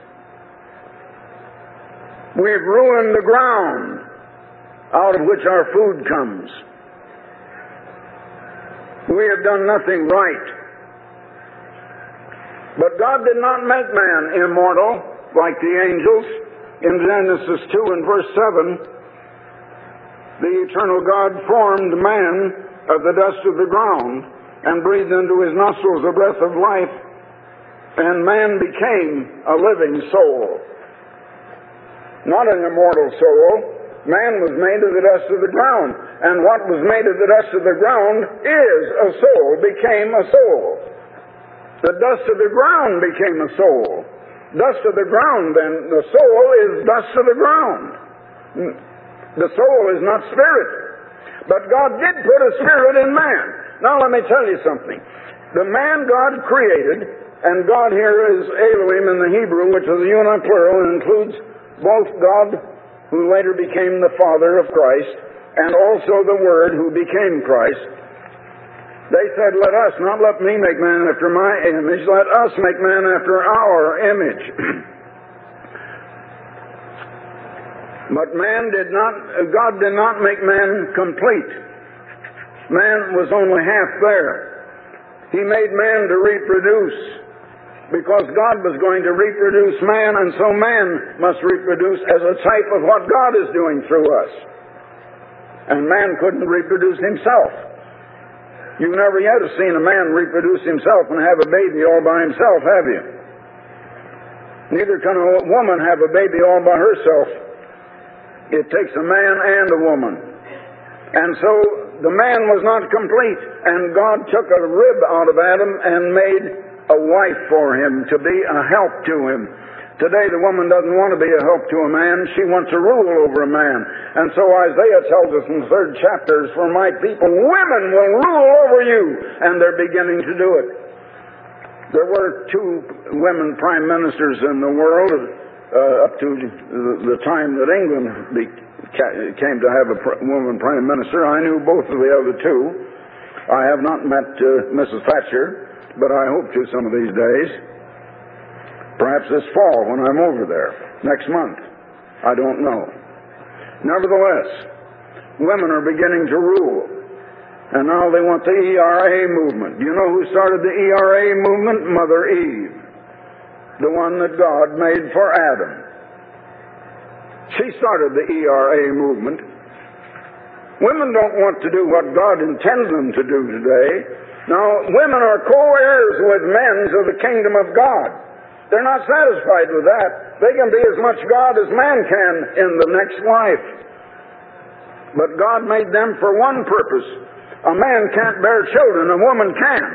We've ruined the ground out of which our food comes. We have done nothing right. But God did not make man immortal like the angels. In Genesis two and verse seven, the eternal God formed man of the dust of the ground and breathed into his nostrils the breath of life, and man became a living soul. Not an immortal soul. Man was made of the dust of the ground. And what was made of the dust of the ground is a soul, became a soul. The dust of the ground became a soul. Dust of the ground, then, the soul is dust of the ground. The soul is not spirit. But God did put a spirit in man. Now let me tell you something. The man God created, and God here is Elohim in the Hebrew, which is a uniplural and includes both God, who later became the Father of Christ, and also the Word, who became Christ. They said, let us, not let me make man after my image, let us make man after our image. But man did not, God did not make man complete. Man was only half there. He made man to reproduce, because God was going to reproduce man, and so man must reproduce as a type of what God is doing through us. And man couldn't reproduce himself. You never yet have seen a man reproduce himself and have a baby all by himself, have you? Neither can a woman have a baby all by herself. It takes a man and a woman. And so the man was not complete, and God took a rib out of Adam and made a wife for him to be a help to him. Today the woman doesn't want to be a help to a man. She wants to rule over a man. And so Isaiah tells us in the third chapter, for my people, women will rule over you. And they're beginning to do it. There were two women prime ministers in the world uh, up to the time that England came to have a woman prime minister. I knew both of the other two. I have not met uh, Missus Thatcher, but I hope to some of these days. Perhaps this fall when I'm over there. Next month. I don't know. Nevertheless, women are beginning to rule. And now they want the E R A movement. Do you know who started the E R A movement? Mother Eve. The one that God made for Adam. She started the E R A movement. Women don't want to do what God intends them to do today. Now, women are co-heirs with men to the kingdom of God. They're not satisfied with that. They can be as much God as man can in the next life. But God made them for one purpose. A man can't bear children, a woman can.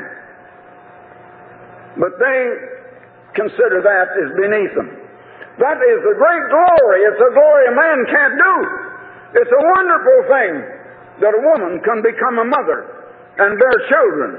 But they consider that as beneath them. That is a great glory. It's a glory a man can't do. It's a wonderful thing that a woman can become a mother and bear children.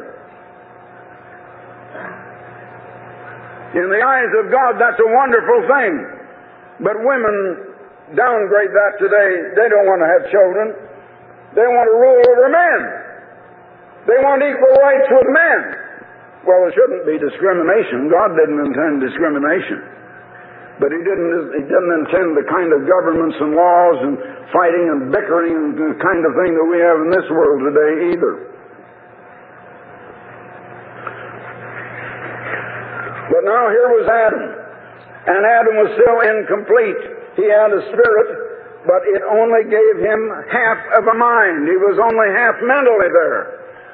In the eyes of God, that's a wonderful thing. But women downgrade that today. They don't want to have children. They want to rule over men. They want equal rights with men. Well, there shouldn't be discrimination. God didn't intend discrimination. But He didn't, He didn't intend the kind of governments and laws and fighting and bickering and the kind of thing that we have in this world today either. But now here was Adam. And Adam was still incomplete. He had a spirit, but it only gave him half of a mind. He was only half mentally there.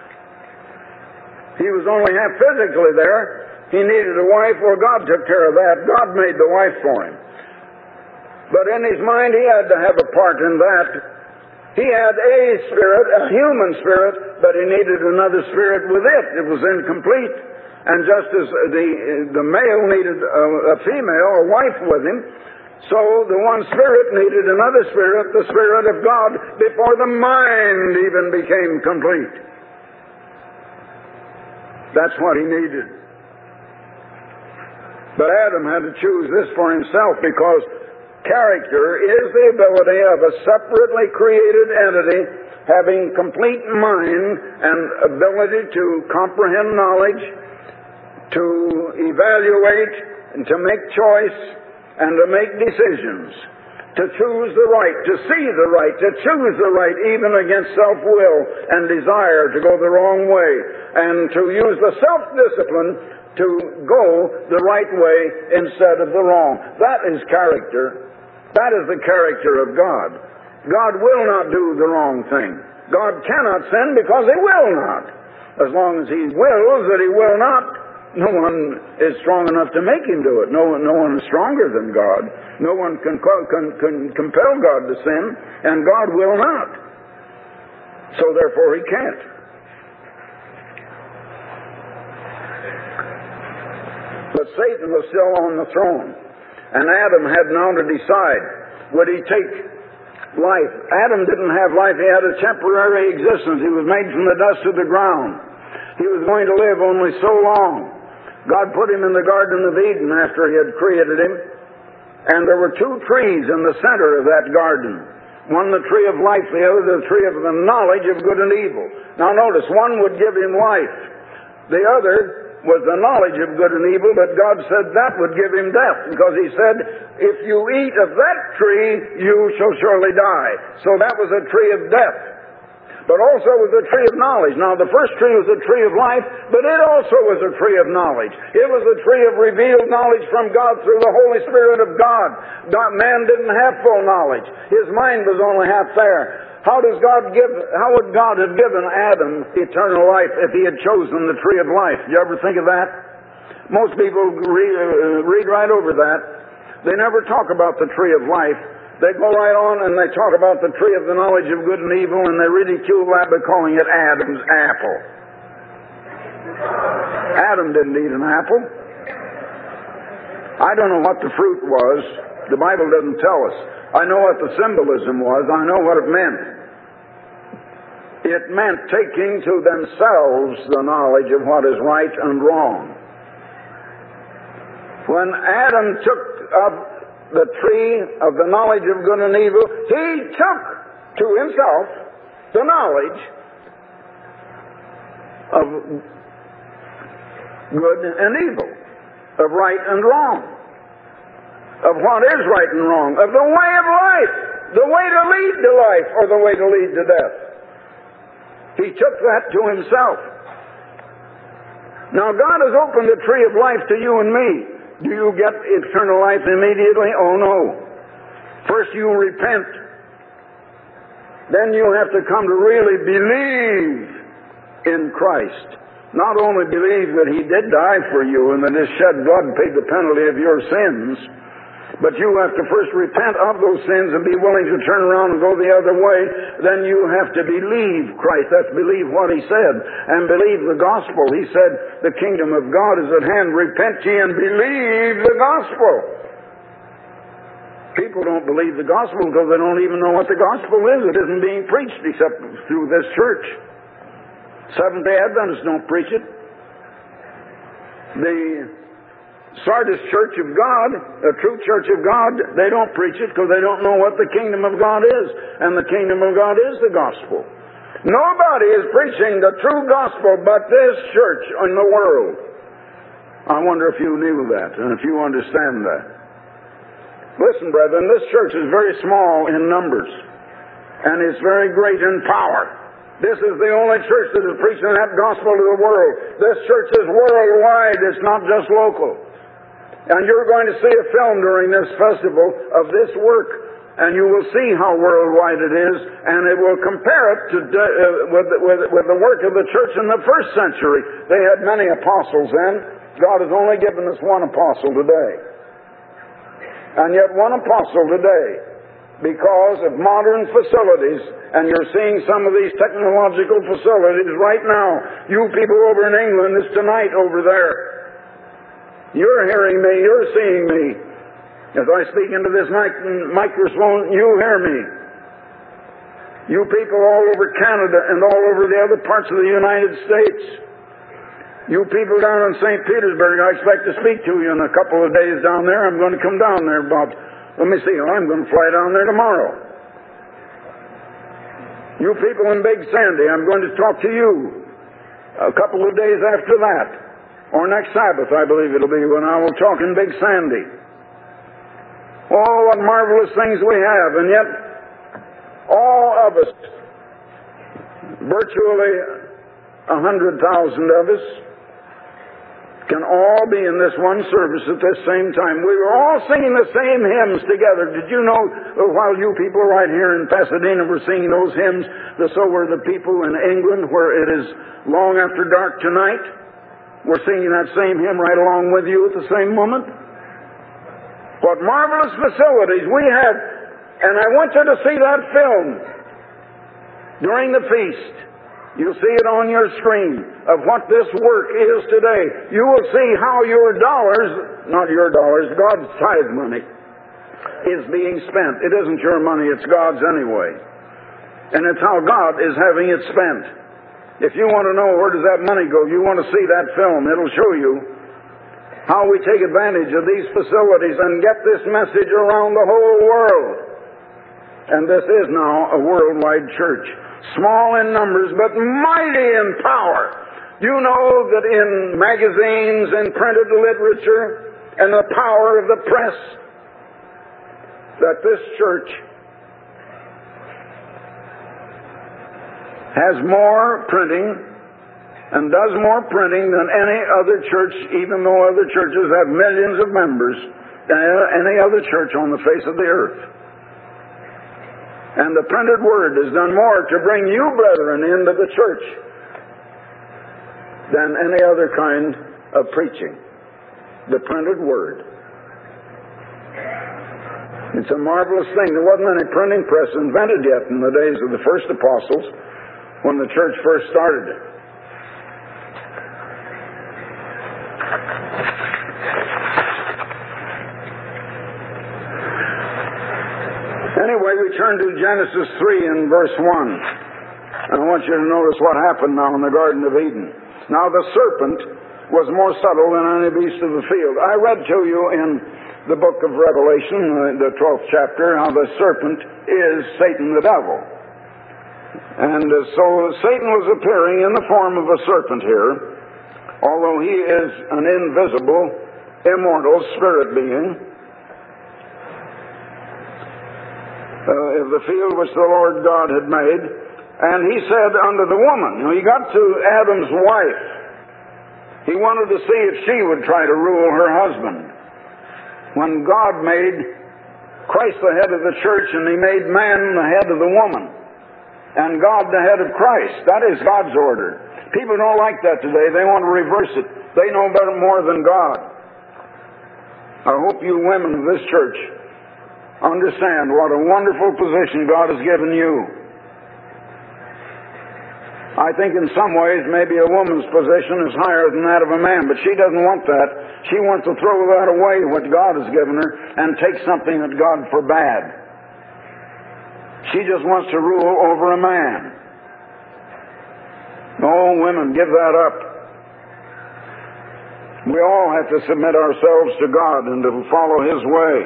He was only half physically there. He needed a wife. Well, God took care of that. God made the wife for him. But in his mind, he had to have a part in that. He had a spirit, a human spirit, but he needed another spirit with it. It was incomplete. And just as the, the male needed a, a female, a wife with him, so the one spirit needed another spirit, the Spirit of God, before the mind even became complete. That's what he needed. But Adam had to choose this for himself, because character is the ability of a separately created entity having complete mind and ability to comprehend knowledge, to evaluate and to make choice and to make decisions, to choose the right, to see the right, to choose the right even against self-will and desire to go the wrong way, and to use the self-discipline to go the right way instead of the wrong. That is character. That is the character of God. God will not do the wrong thing. God cannot sin because He will not. As long as He wills that He will not, no one is strong enough to make Him do it. No, no one is stronger than God. No one can, can, can compel God to sin, and God will not. So therefore He can't. But Satan was still on the throne, and Adam had now to decide, would he take life? Adam didn't have life. He had a temporary existence. He was made from the dust of the ground. He was going to live only so long. God put him in the Garden of Eden after He had created him, and there were two trees in the center of that garden. One the tree of life, the other the tree of the knowledge of good and evil. Now notice, one would give him life. The other was the knowledge of good and evil, but God said that would give him death, because He said, if you eat of that tree, you shall surely die. So that was a tree of death. But also was a tree of knowledge. Now the first tree was a tree of life, but it also was a tree of knowledge. It was a tree of revealed knowledge from God through the Holy Spirit of God. God, man didn't have full knowledge. His mind was only half there. How does God give, how would God have given Adam eternal life if he had chosen the tree of life? Did you ever think of that? Most people read, uh, read right over that. They never talk about the tree of life. They go right on and they talk about the tree of the knowledge of good and evil, and they ridicule that by calling it Adam's apple. Adam didn't eat an apple. I don't know what the fruit was. The Bible doesn't tell us. I know what the symbolism was. I know what it meant. It meant taking to themselves the knowledge of what is right and wrong. When Adam took of the tree of the knowledge of good and evil, he took to himself the knowledge of good and evil, of right and wrong, of what is right and wrong, of the way of life, the way to lead to life or the way to lead to death. He took that to himself. Now God has opened the tree of life to you and me. Do you get eternal life immediately? Oh no. First you repent. Then you have to come to really believe in Christ. Not only believe that He did die for you and that His shed blood paid the penalty of your sins, But you have to first repent of those sins and be willing to turn around and go the other way. Then you have to believe Christ. That's believe what He said. And believe the gospel. He said, the kingdom of God is at hand. Repent ye and believe the gospel. People don't believe the gospel because they don't even know what the gospel is. It isn't being preached except through this church. Seventh-day Adventists don't preach it. The Sardis Church of God, the true Church of God, they don't preach it because they don't know what the kingdom of God is. And the kingdom of God is the gospel. Nobody is preaching the true gospel but this church in the world. I wonder if you knew that and if you understand that. Listen, brethren, this church is very small in numbers and it's very great in power. This is the only church that is preaching that gospel to the world. This church is worldwide. It's not just local. And you're going to see a film during this festival of this work, and you will see how worldwide it is, and it will compare it to, uh, with, with, with the work of the church in the first century. They had many apostles then. God has only given us one apostle today. And yet one apostle today, because of modern facilities, and you're seeing some of these technological facilities right now. You people over in England, it's tonight over there. You're hearing me, you're seeing me. As I speak into this mic- microphone, you hear me. You people all over Canada and all over the other parts of the United States. You people down in Saint Petersburg, I expect to speak to you in a couple of days down there. I'm going to come down there about, let me see, I'm going to fly down there tomorrow. You people in Big Sandy, I'm going to talk to you a couple of days after that. Or next Sabbath, I believe it'll be, when I will talk in Big Sandy. Oh, what marvelous things we have. And yet, all of us, virtually a hundred thousand of us, can all be in this one service at this same time. We were all singing the same hymns together. Did you know that while you people right here in Pasadena were singing those hymns, that so were the people in England where it is long after dark tonight? We're singing that same hymn right along with you at the same moment. What marvelous facilities we have. And I want you to see that film during the feast. You'll see it on your screen of what this work is today. You will see how your dollars, not your dollars, God's tithe money, is being spent. It isn't your money, it's God's anyway. And it's how God is having it spent. If you want to know where does that money go, you want to see that film. It'll show you how we take advantage of these facilities and get this message around the whole world. And this is now a worldwide church. Small in numbers, but mighty in power. You know that in magazines and printed literature and the power of the press, that this church has more printing and does more printing than any other church, even though other churches have millions of members, than any other church on the face of the earth. And the printed word has done more to bring you, brethren, into the church than any other kind of preaching. The printed word. It's a marvelous thing. There wasn't any printing press invented yet in the days of the first apostles, when the church first started it. Anyway, we turn to Genesis three and verse one. And I want you to notice what happened now in the Garden of Eden. Now the serpent was more subtle than any beast of the field. I read to you in the book of Revelation, the twelfth chapter, how the serpent is Satan the devil. And uh, so Satan was appearing in the form of a serpent here, although he is an invisible, immortal spirit being. Uh, of the field which the Lord God had made. And he said unto the woman, you know, he got to Adam's wife. He wanted to see if she would try to rule her husband. When God made Christ the head of the church and He made man the head of the woman, and God the head of Christ. That is God's order. People don't like that today. They want to reverse it. They know better more than God. I hope you women of this church understand what a wonderful position God has given you. I think in some ways maybe a woman's position is higher than that of a man, but she doesn't want that. She wants to throw that away, what God has given her, and take something that God forbade. She just wants to rule over a man. Oh, women, give that up. We all have to submit ourselves to God and to follow His way.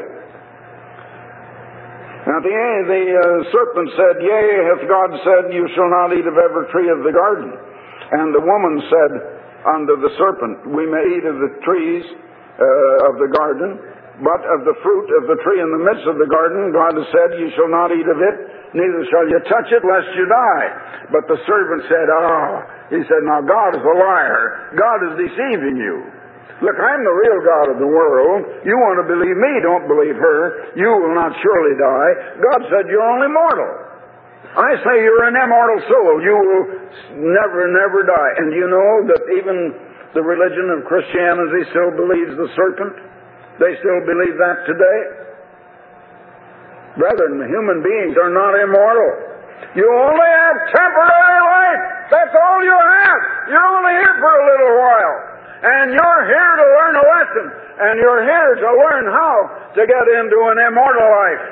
Now the, the uh, serpent said, Yea, hath God said, You shall not eat of every tree of the garden. And the woman said unto the serpent, We may eat of the trees uh, of the garden, but of the fruit of the tree in the midst of the garden, God has said, You shall not eat of it, neither shall you touch it, lest you die. But the serpent said, Oh, he said, Now God is a liar. God is deceiving you. Look, I'm the real God of the world. You want to believe me, don't believe her. You will not surely die. God said you're only mortal. I say you're an immortal soul. You will never, never die. And you know that even the religion of Christianity still believes the serpent? They still believe that today? Brethren, human beings are not immortal. You only have temporary life. That's all you have. You're only here for a little while. And you're here to learn a lesson. And you're here to learn how to get into an immortal life.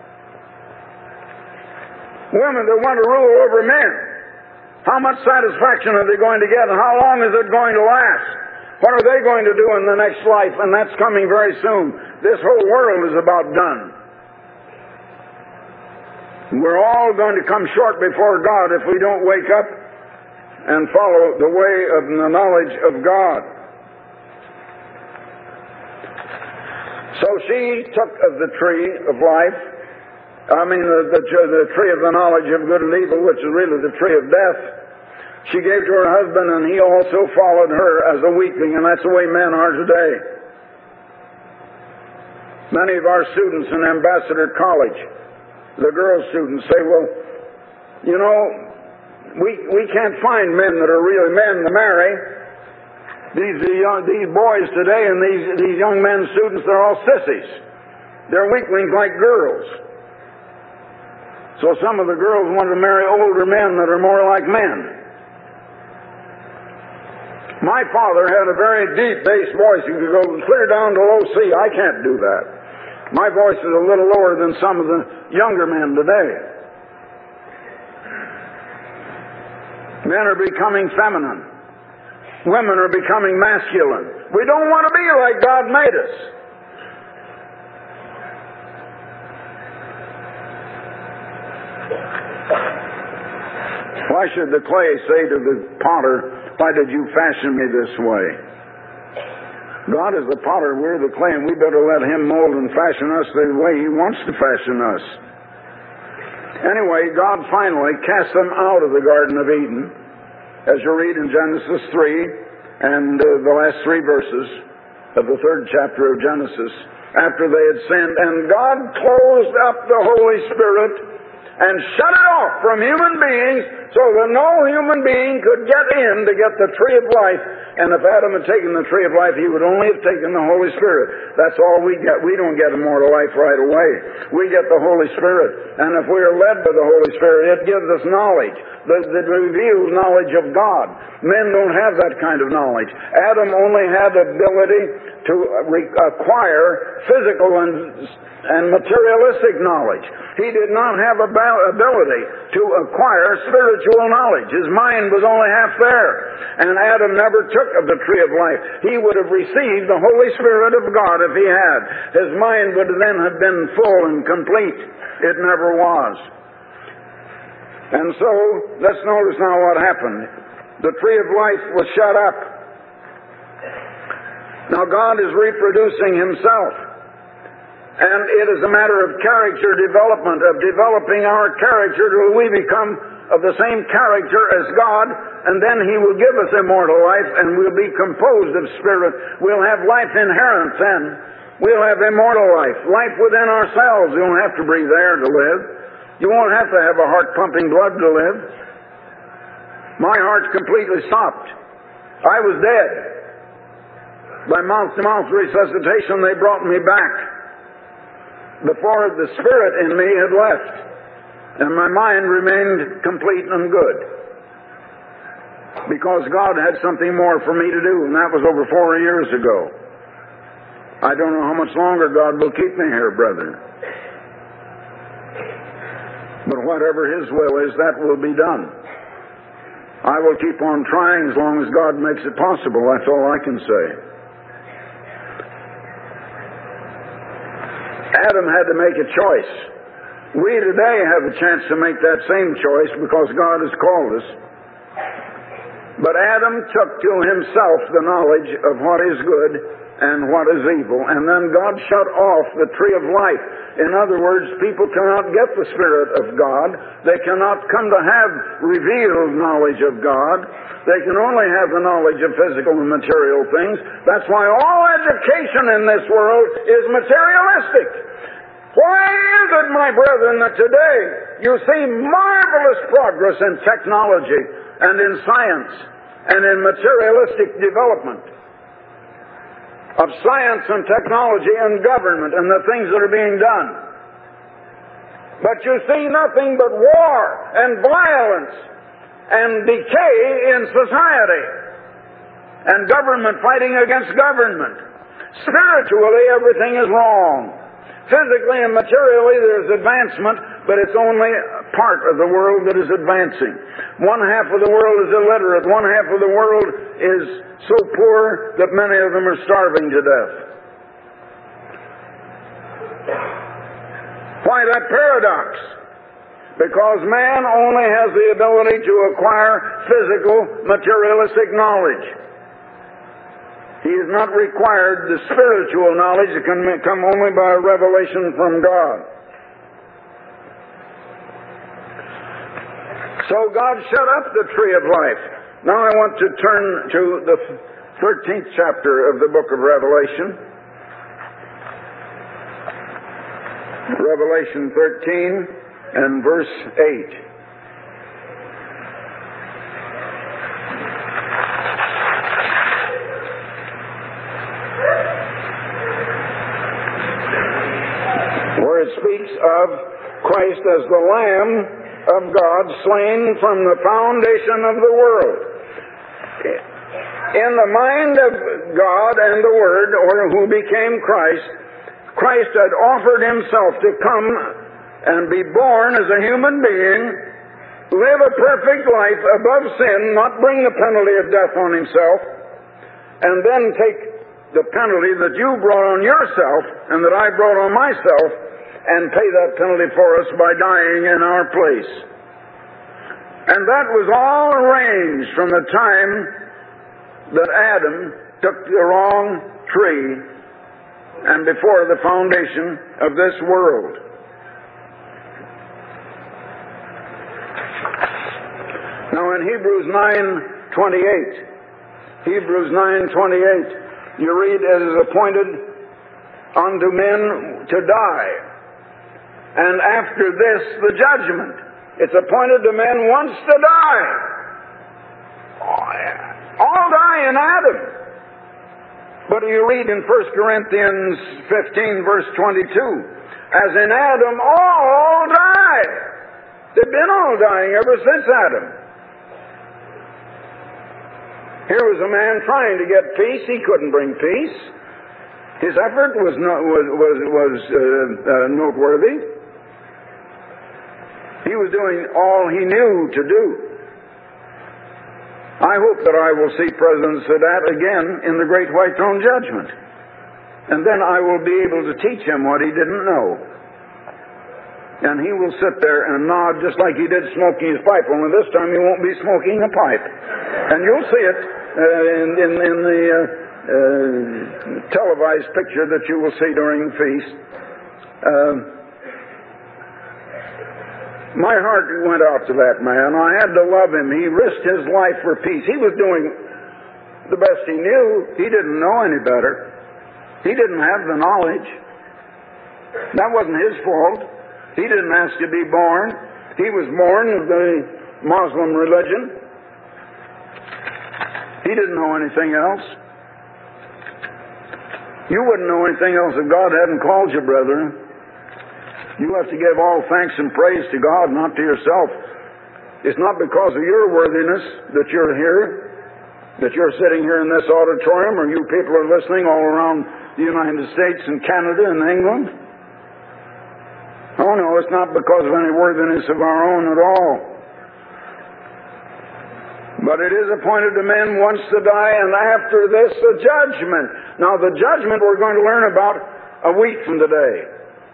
Women that want to rule over men, how much satisfaction are they going to get, and how long is it going to last? What are they going to do in the next life? And that's coming very soon. This whole world is about done. We're all going to come short before God if we don't wake up and follow the way of the knowledge of God. So she took of the tree of life, I mean the, the, the tree of the knowledge of good and evil, which is really the tree of death. She gave to her husband, and he also followed her as a weakling, and that's the way men are today. Many of our students in Ambassador College, the girl students, say, well, you know, we, we can't find men that are really men to marry. These, young, these boys today and these, these young men students, they're all sissies. They're weaklings like girls. So some of the girls want to marry older men that are more like men. My father had a very deep bass voice. He could go clear down to low C. I can't do that. My voice is a little lower than some of the younger men today. Men are becoming feminine. Women are becoming masculine. We don't want to be like God made us. Why should the clay say to the potter, Why did you fashion me this way? God is the potter, we're the clay, and we better let Him mold and fashion us the way He wants to fashion us. Anyway, God finally cast them out of the Garden of Eden, as you read in Genesis three and uh, the last three verses of the third chapter of Genesis, after they had sinned. And God closed up the Holy Spirit and shut it off from human beings so that no human being could get in to get the tree of life. And if Adam had taken the tree of life, he would only have taken the Holy Spirit. That's all we get. We don't get immortal life right away. We get the Holy Spirit. And if we are led by the Holy Spirit, it gives us knowledge. That reveals knowledge of God. Men don't have that kind of knowledge. Adam only had the ability to acquire physical and, and materialistic knowledge. He did not have a ability to acquire spiritual knowledge. His mind was only half there. And Adam never took of the tree of life. He would have received the Holy Spirit of God if he had. His mind would then have been full and complete. It never was. And so, let's notice now what happened. The tree of life was shut up. Now God is reproducing Himself. And it is a matter of character development, of developing our character till we become of the same character as God, and then He will give us immortal life, and we'll be composed of spirit. We'll have life inherent then. We'll have immortal life, life within ourselves. You don't have to breathe air to live. You won't have to have a heart pumping blood to live. My heart completely stopped. I was dead. By mouth-to-mouth resuscitation, they brought me back before the spirit in me had left, and my mind remained complete and good, because God had something more for me to do, and that was over four years ago. I don't know how much longer God will keep me here, brethren. But whatever His will is, that will be done. I will keep on trying as long as God makes it possible. That's all I can say. Adam had to make a choice. We today have a chance to make that same choice because God has called us. But Adam took to himself the knowledge of what is good and what is evil, and then God shut off the tree of life. In other words, people cannot get the Spirit of God. They cannot come to have revealed knowledge of God. They can only have the knowledge of physical and material things. That's why all education in this world is materialistic. Why is it, my brethren, that today you see marvelous progress in technology and in science and in materialistic development of science and technology and government and the things that are being done? But you see nothing but war and violence and decay in society, and government fighting against government. Spiritually, everything is wrong. Physically and materially, there's advancement, but it's only part of the world that is advancing. One half of the world is illiterate. One half of the world is so poor that many of them are starving to death. Why that paradox? Because man only has the ability to acquire physical, materialistic knowledge. He is not required the spiritual knowledge that can come only by a revelation from God. So God shut up the tree of life. Now I want to turn to the thirteenth chapter of the book of Revelation. Revelation thirteen and verse eight. Where it speaks of Christ as the Lamb of God slain from the foundation of the world. In the mind of God and the Word, or who became Christ, Christ had offered Himself to come and be born as a human being, live a perfect life above sin, not bring the penalty of death on Himself, and then take the penalty that you brought on yourself and that I brought on myself, and pay that penalty for us by dying in our place. And that was all arranged from the time that Adam took the wrong tree and before the foundation of this world. Now in Hebrews nine twenty-eight, Hebrews nine twenty-eight, you read, it is appointed unto men to die, and after this, the judgment. It's appointed to men once to die. All die in Adam. But you read in First Corinthians fifteen, verse twenty-two, as in Adam all die. They've been all dying ever since Adam. Here was a man trying to get peace. He couldn't bring peace. His effort was not, was was, was uh, uh, noteworthy. He was doing all he knew to do. I hope that I will see President Sadat again in the Great White Throne Judgment. And then I will be able to teach him what he didn't know. And he will sit there and nod just like he did smoking his pipe, only this time he won't be smoking a pipe. And you'll see it uh, in, in, in the uh, uh, televised picture that you will see during the feast. Uh, My heart went out to that man. I had to love him. He risked his life for peace. He was doing the best he knew. He didn't know any better. He didn't have the knowledge. That wasn't his fault. He didn't ask to be born. He was born of the Muslim religion. He didn't know anything else. You wouldn't know anything else if God hadn't called you, brethren. You have to give all thanks and praise to God, not to yourself. It's not because of your worthiness that you're here, that you're sitting here in this auditorium, or you people are listening all around the United States and Canada and England. Oh no, it's not because of any worthiness of our own at all. But it is appointed to men once to die, and after this the judgment. Now the judgment we're going to learn about a week from today.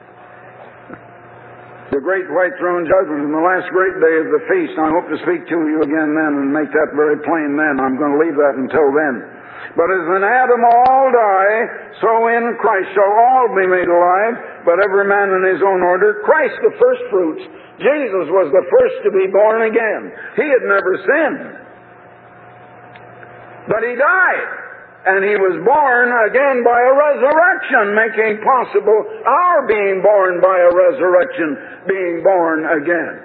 The great white throne judgment, and the last great day of the feast. I hope to speak to you again then and make that very plain then. I'm going to leave that until then. But as in Adam all die, so in Christ shall all be made alive, but every man in his own order. Christ the first fruits. Jesus was the first to be born again. He had never sinned. But He died. And He was born again by a resurrection, making possible our being born by a resurrection, being born again.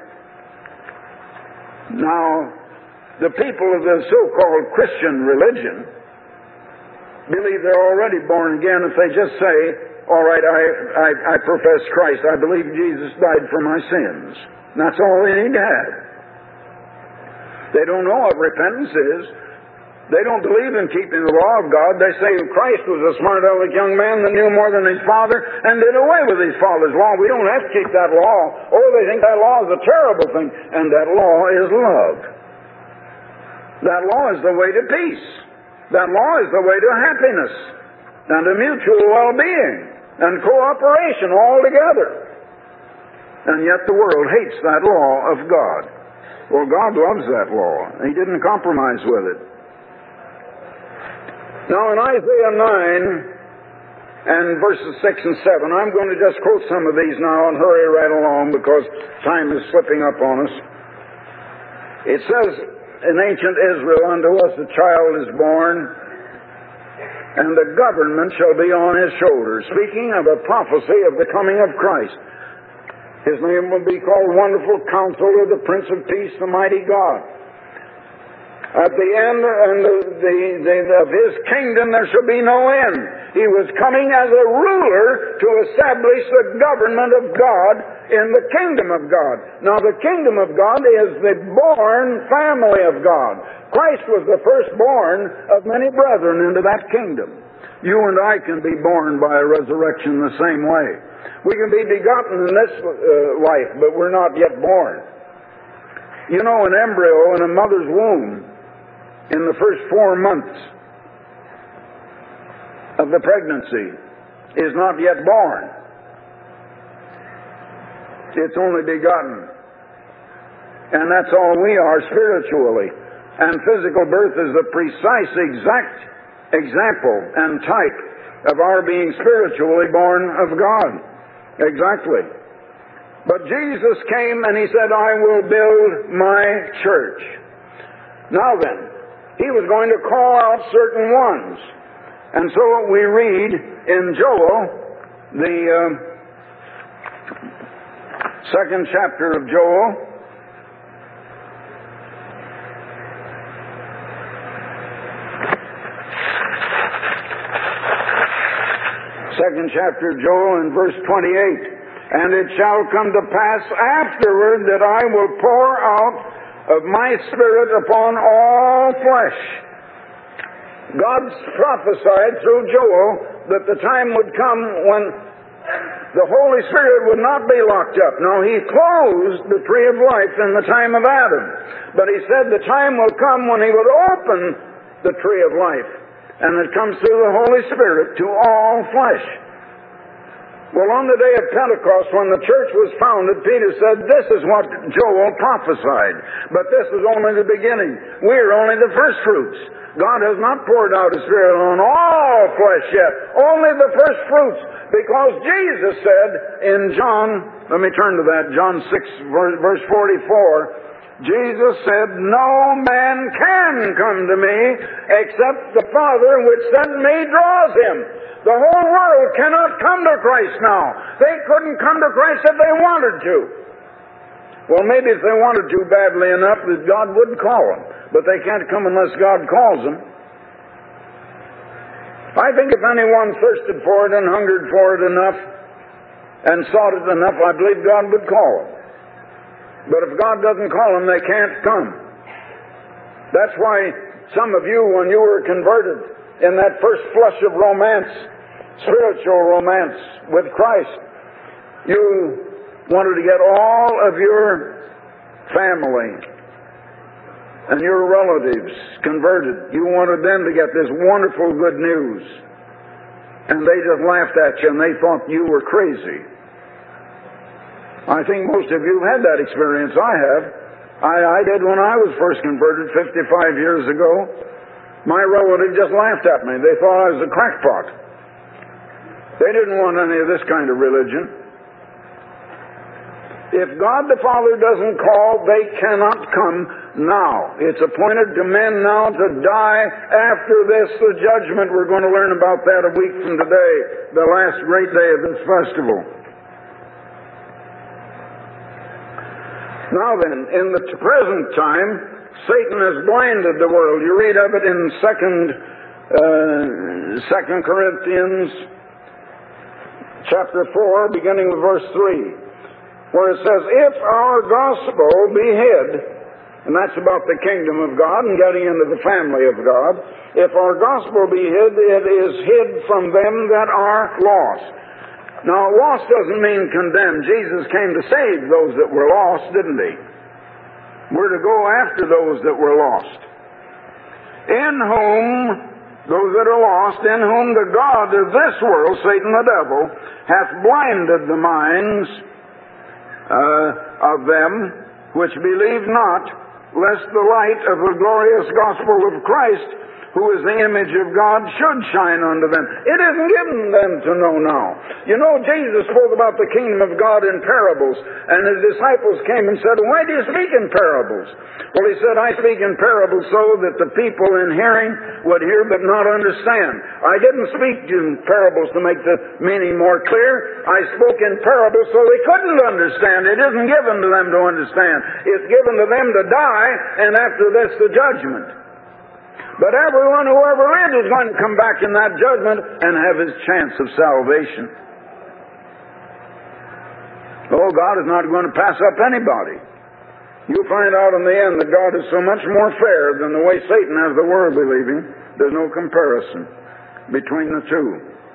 Now, the people of the so-called Christian religion believe they're already born again if they just say, all right, I, I, I profess Christ. I believe Jesus died for my sins. And that's all they need to have. They don't know what repentance is. They don't believe in keeping the law of God. They say Christ was a smart aleck young man that knew more than his father and did away with his father's law. We don't have to keep that law. Oh, they think that law is a terrible thing. And that law is love. That law is the way to peace. That law is the way to happiness and to mutual well-being and cooperation all together. And yet the world hates that law of God. Well, God loves that law. He didn't compromise with it. Now in Isaiah nine and verses six and seven, I'm going to just quote some of these now and hurry right along because time is slipping up on us. It says, in ancient Israel, unto us a child is born, and the government shall be on his shoulders, speaking of a prophecy of the coming of Christ. His name will be called Wonderful Counselor, the Prince of Peace, the Mighty God. At the end and the, the, the, of His kingdom there shall be no end. He was coming as a ruler to establish the government of God in the kingdom of God. Now the kingdom of God is the born family of God. Christ was the firstborn of many brethren into that kingdom. You and I can be born by a resurrection the same way. We can be begotten in this uh, life, but we're not yet born. You know, an embryo in a mother's womb, in the first four months of the pregnancy, is not yet born. It's only begotten. And that's all we are spiritually. And physical birth is the precise, exact example and type of our being spiritually born of God. Exactly. But Jesus came and He said, I will build my church. Now then, He was going to call out certain ones. And so we read in Joel, the uh, second chapter of Joel, second chapter of Joel in verse twenty-eight. And it shall come to pass afterward that I will pour out of my Spirit upon all flesh. God prophesied through Joel that the time would come when the Holy Spirit would not be locked up. Now, He closed the tree of life in the time of Adam. But He said the time will come when He would open the tree of life. And it comes through the Holy Spirit to all flesh. Well, on the day of Pentecost, when the church was founded, Peter said, this is what Joel prophesied. But this is only the beginning. We're only the first fruits. God has not poured out His Spirit on all flesh yet. Only the first fruits. Because Jesus said in John, let me turn to that, John six, verse forty-four, Jesus said, no man can come to me except the Father which sent me draws him. The whole world cannot come to Christ now. They couldn't come to Christ if they wanted to. Well, maybe if they wanted to badly enough that God would call them. But they can't come unless God calls them. I think if anyone thirsted for it and hungered for it enough and sought it enough, I believe God would call them. But if God doesn't call them, they can't come. That's why some of you, when you were converted in that first flush of romance, spiritual romance with Christ, you wanted to get all of your family and your relatives converted. You wanted them to get this wonderful good news. And they just laughed at you and they thought you were crazy. I think most of you have had that experience. I have. I, I did when I was first converted fifty-five years ago. My relative just laughed at me. They thought I was a crackpot. They didn't want any of this kind of religion. If God the Father doesn't call, they cannot come now. It's appointed to men now to die after this, the judgment. We're going to learn about that a week from today, the last great day of this festival. Now then, in the present time, Satan has blinded the world. You read of it in Second, uh, Second Corinthians chapter four, beginning with verse three, where it says, if our gospel be hid, and that's about the kingdom of God and getting into the family of God, if our gospel be hid, it is hid from them that are lost. Now, lost doesn't mean condemned. Jesus came to save those that were lost, didn't he? We're to go after those that were lost. In whom, those that are lost, in whom the god of this world, Satan the devil, hath blinded the minds uh, of them which believe not, lest the light of the glorious gospel of Christ, who is the image of God, should shine unto them. It isn't given them to know now. You know, Jesus spoke about the kingdom of God in parables, and his disciples came and said, why do you speak in parables? Well, he said, I speak in parables so that the people in hearing would hear but not understand. I didn't speak in parables to make the meaning more clear. I spoke in parables so they couldn't understand. It isn't given to them to understand. It's given to them to die, and after this, the judgment. But everyone who ever lived is going to come back in that judgment and have his chance of salvation. Oh, God is not going to pass up anybody. You'll find out in the end that God is so much more fair than the way Satan has the world believing. There's no comparison between the two.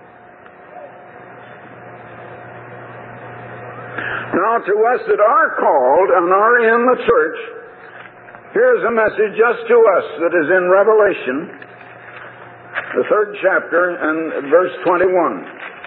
Now, to us that are called and are in the church, here's a message just to us that is in Revelation, the third chapter and verse twenty-one.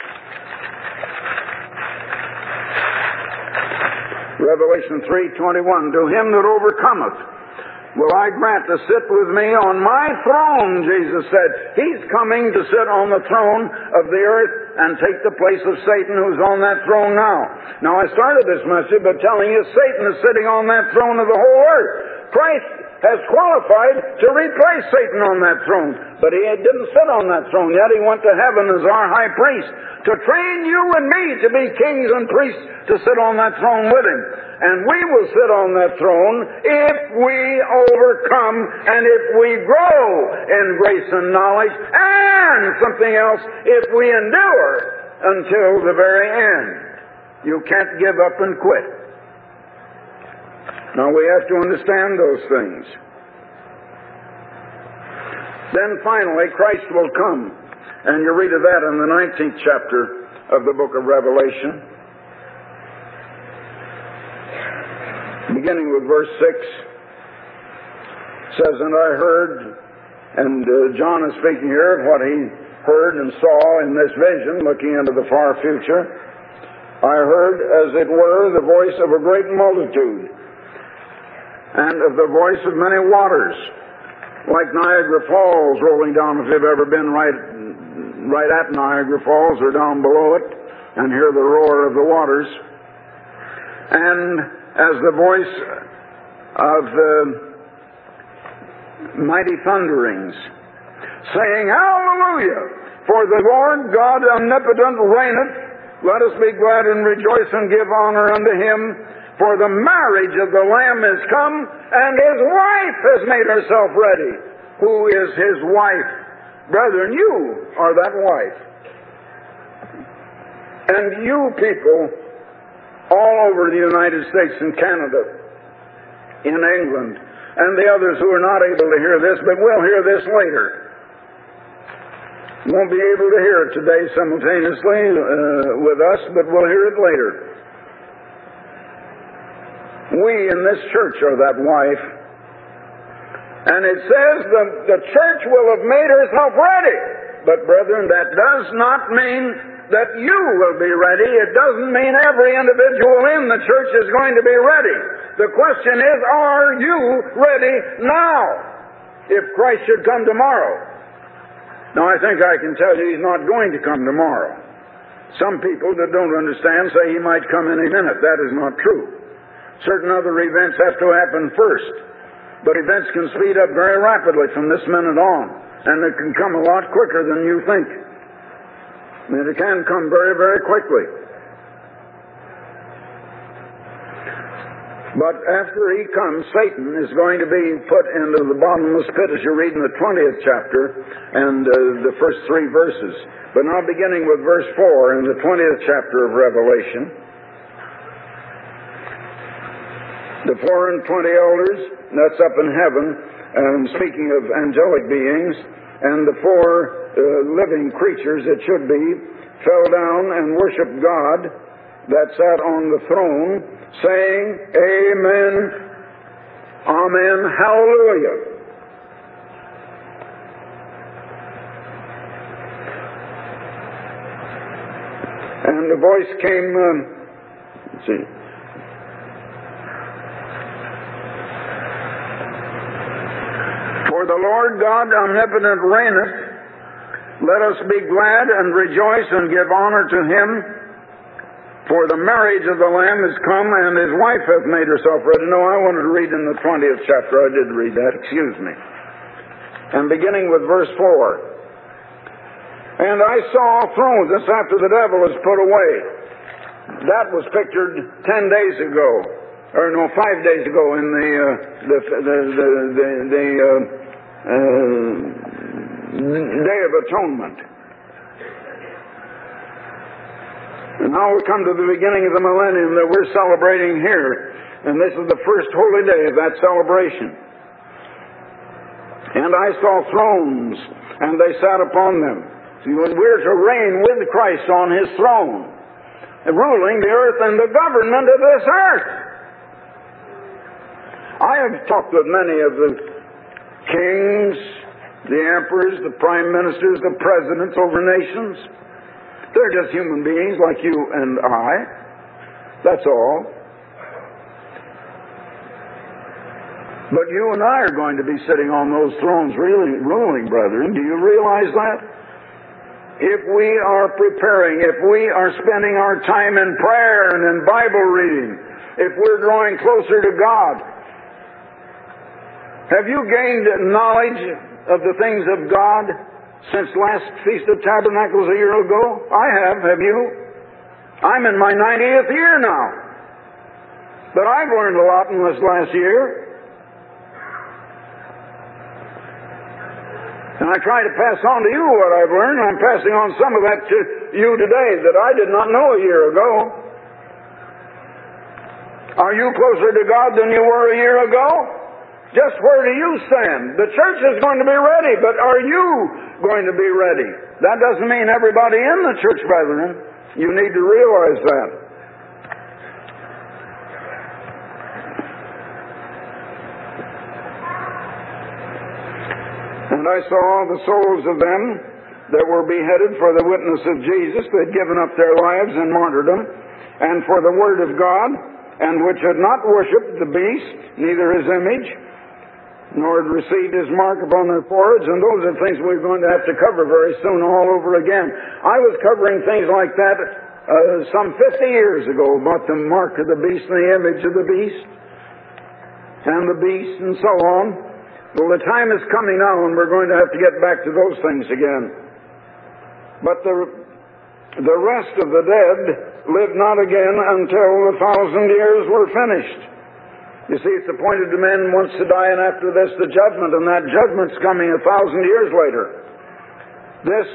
Revelation three twenty-one. To him that overcometh will I grant to sit with me on my throne, Jesus said. He's coming to sit on the throne of the earth and take the place of Satan, who's on that throne now. Now, I started this message by telling you Satan is sitting on that throne of the whole earth. Christ has qualified to replace Satan on that throne. But he didn't sit on that throne yet. He went to heaven as our high priest to train you and me to be kings and priests to sit on that throne with him. And we will sit on that throne if we overcome and if we grow in grace and knowledge, and something else, if we endure until the very end. You can't give up and quit. Now, we have to understand those things. Then finally, Christ will come. And you read of that in the nineteenth chapter of the book of Revelation. Beginning with verse six. It says, and I heard, and uh, John is speaking here of what he heard and saw in this vision, looking into the far future. I heard, as it were, the voice of a great multitude, and of the voice of many waters, like Niagara Falls rolling down, if you've ever been right, right at Niagara Falls or down below it, and hear the roar of the waters. And as the voice of the mighty thunderings, saying, Hallelujah! For the Lord God omnipotent reigneth. Let us be glad and rejoice and give honor unto him. For the marriage of the Lamb is come, and his wife has made herself ready. Who is his wife? Brethren, you are that wife. And you people all over the United States and Canada, in England, and the others who are not able to hear this, but will hear this later. Won't be able to hear it today simultaneously uh, with us, but we'll hear it later. We in this church are that wife. And it says that the church will have made herself ready. But brethren, that does not mean that you will be ready. It doesn't mean every individual in the church is going to be ready. The question is, are you ready now? If Christ should come tomorrow. Now, I think I can tell you He's not going to come tomorrow. Some people that don't understand say He might come any minute. That is not true. Certain other events have to happen first. But events can speed up very rapidly from this minute on. And it can come a lot quicker than you think. I mean, it can come very, very quickly. But after He comes, Satan is going to be put into the bottomless pit, as you read in the twentieth chapter and uh, the first three verses. But now beginning with verse four in the twentieth chapter of Revelation. The four and twenty elders, that's up in heaven, and speaking of angelic beings, and the four uh, living creatures, it should be, fell down and worshiped God that sat on the throne, saying, Amen, Amen, Hallelujah. And the voice came, um, let's see, For the Lord God omnipotent reigneth. Let us be glad and rejoice and give honor to Him. For the marriage of the Lamb is come, and His wife hath made herself ready. No, I wanted to read in the twentieth chapter. I did read that. Excuse me. And beginning with verse four. And I saw thrones. That's after the devil is put away. That was pictured ten days ago. Or no, five days ago in the uh, the the the, the, the uh, uh, Day of Atonement. And now we come to the beginning of the millennium that we're celebrating here, and this is the first holy day of that celebration. And I saw thrones, and they sat upon them. See, we're to reign with Christ on His throne, ruling the earth and the government of this earth. I have talked with many of the kings, the emperors, the prime ministers, the presidents over nations. They're just human beings like you and I. That's all. But you and I are going to be sitting on those thrones really ruling, brethren. Do you realize that? If we are preparing, if we are spending our time in prayer and in Bible reading, if we're drawing closer to God, have you gained knowledge of the things of God since last Feast of Tabernacles a year ago? I have. Have you? I'm in my ninetieth year now. But I've learned a lot in this last year. And I try to pass on to you what I've learned. I'm passing on some of that to you today that I did not know a year ago. Are you closer to God than you were a year ago? Just where do you stand? The church is going to be ready, but are you going to be ready? That doesn't mean everybody in the church, brethren. You need to realize that. And I saw the souls of them that were beheaded for the witness of Jesus, that had given up their lives in martyrdom, and for the word of God, and which had not worshipped the beast, neither his image, nor had received his mark upon their foreheads. And those are things we're going to have to cover very soon all over again. I was covering things like that uh, some fifty years ago, about the mark of the beast and the image of the beast and the beast and so on. Well, the time is coming now, and we're going to have to get back to those things again. But the the rest of the dead lived not again until the thousand years were finished. You see, it's appointed to men once to die, and after this the judgment, and that judgment's coming a thousand years later. This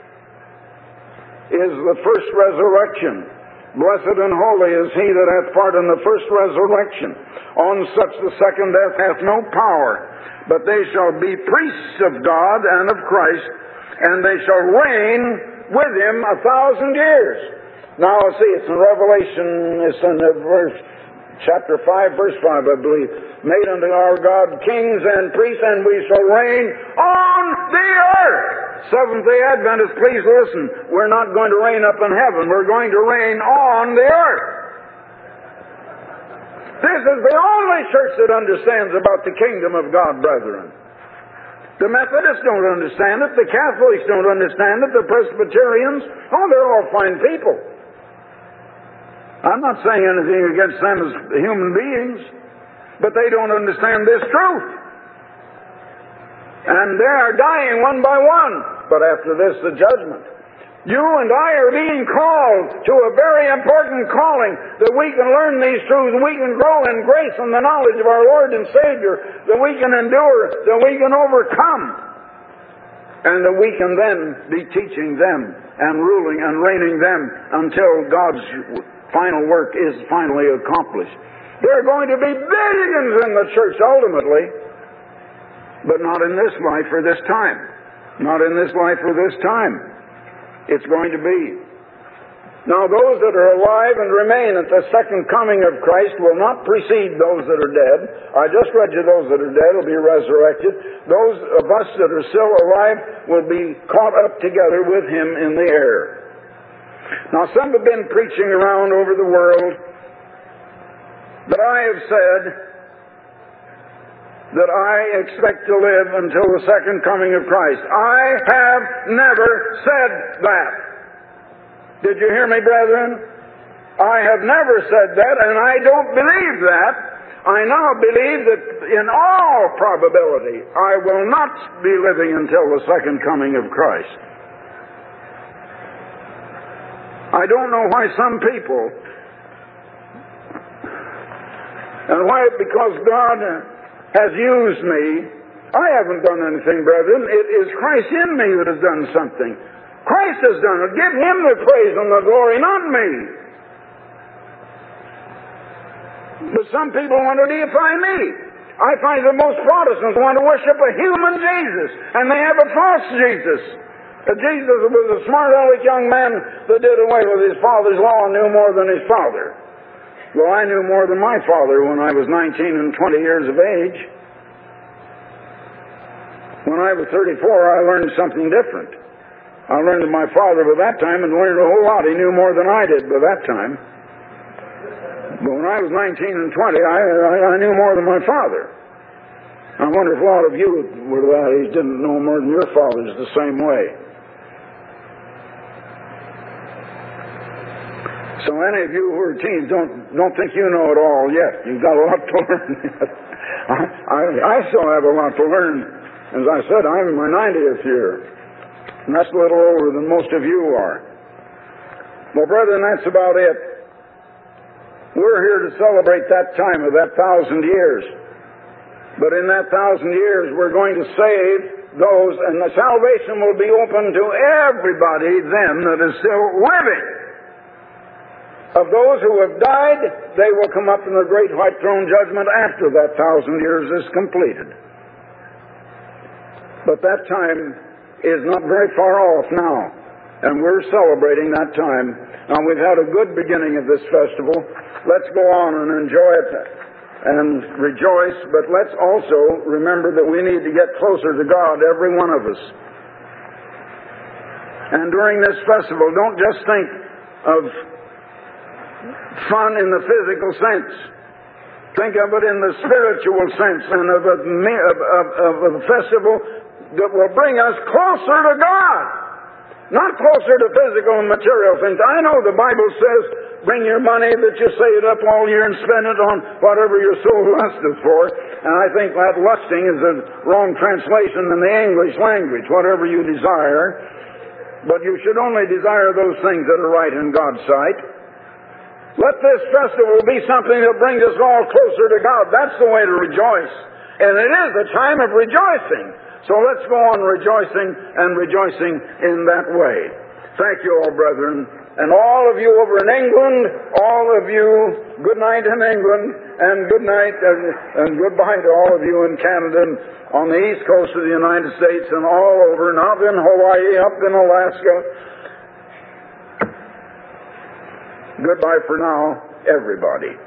is the first resurrection. Blessed and holy is he that hath part in the first resurrection. On such the second death hath no power, but they shall be priests of God and of Christ, and they shall reign with him a thousand years. Now, see, it's in Revelation, it's in the verse, chapter five, verse five, I believe. Made unto our God kings and priests, and we shall reign on the earth. Seventh-day Adventists, please listen. We're not going to reign up in heaven. We're going to reign on the earth. This is the only church that understands about the kingdom of God, brethren. The Methodists don't understand it. The Catholics don't understand it. The Presbyterians, oh, they're all fine people. I'm not saying anything against them as human beings, but they don't understand this truth. And they are dying one by one. But after this, the judgment. You and I are being called to a very important calling, that we can learn these truths, and we can grow in grace and the knowledge of our Lord and Savior, that we can endure, that we can overcome, and that we can then be teaching them and ruling and reigning them until God's final work is finally accomplished. There are going to be billions in the church ultimately, but not in this life or this time. Not in this life or this time. It's going to be. Now, those that are alive and remain at the second coming of Christ will not precede those that are dead. I just read you those that are dead will be resurrected. Those of us that are still alive will be caught up together with him in the air. Now, some have been preaching around over the world that I have said that I expect to live until the second coming of Christ. I have never said that. Did you hear me, brethren? I have never said that, and I don't believe that. I now believe that in all probability I will not be living until the second coming of Christ. I don't know why some people, and why, because God has used me. I haven't done anything, brethren. It is Christ in me that has done something. Christ has done it. Give him the praise and the glory, not me. But some people want to deify me. I find that most Protestants want to worship a human Jesus, and they have a false Jesus. A Jesus was a smart, aleck young man that did away with his father's law and knew more than his father. Well, I knew more than my father when I was nineteen and twenty years of age. When I was thirty-four, I learned something different. I learned of my father by that time and learned a whole lot. He knew more than I did by that time. But when I was nineteen and twenty, I, I, I knew more than my father. I wonder if a lot of you were that age didn't know more than your fathers the same way. So any of you who are teens, don't don't think you know it all yet. You've got a lot to learn. I, I, I still have a lot to learn. As I said, I'm in my ninetieth year. And that's a little older than most of you are. Well, brethren, that's about it. We're here to celebrate that time of that thousand years. But in that thousand years, we're going to save those, and the salvation will be open to everybody then that is still living. Of those who have died, they will come up in the great white throne judgment after that thousand years is completed. But that time is not very far off now, and we're celebrating that time. Now, we've had a good beginning of this festival. Let's go on and enjoy it and rejoice, but let's also remember that we need to get closer to God, every one of us. And during this festival, don't just think of fun in the physical sense. Think of it in the spiritual sense, and of a, of, of, of a festival that will bring us closer to God, not closer to physical and material things. I know the Bible says, bring your money that you save up all year and spend it on whatever your soul lusteth for. And I think that lusting is a wrong translation in the English language, whatever you desire. But you should only desire those things that are right in God's sight. Let this festival be something that brings us all closer to God. That's the way to rejoice. And it is a time of rejoicing. So let's go on rejoicing and rejoicing in that way. Thank you all, brethren. And all of you over in England, all of you, good night in England, and good night and, and goodbye to all of you in Canada and on the east coast of the United States and all over, and up in Hawaii, up in Alaska. Goodbye for now, everybody.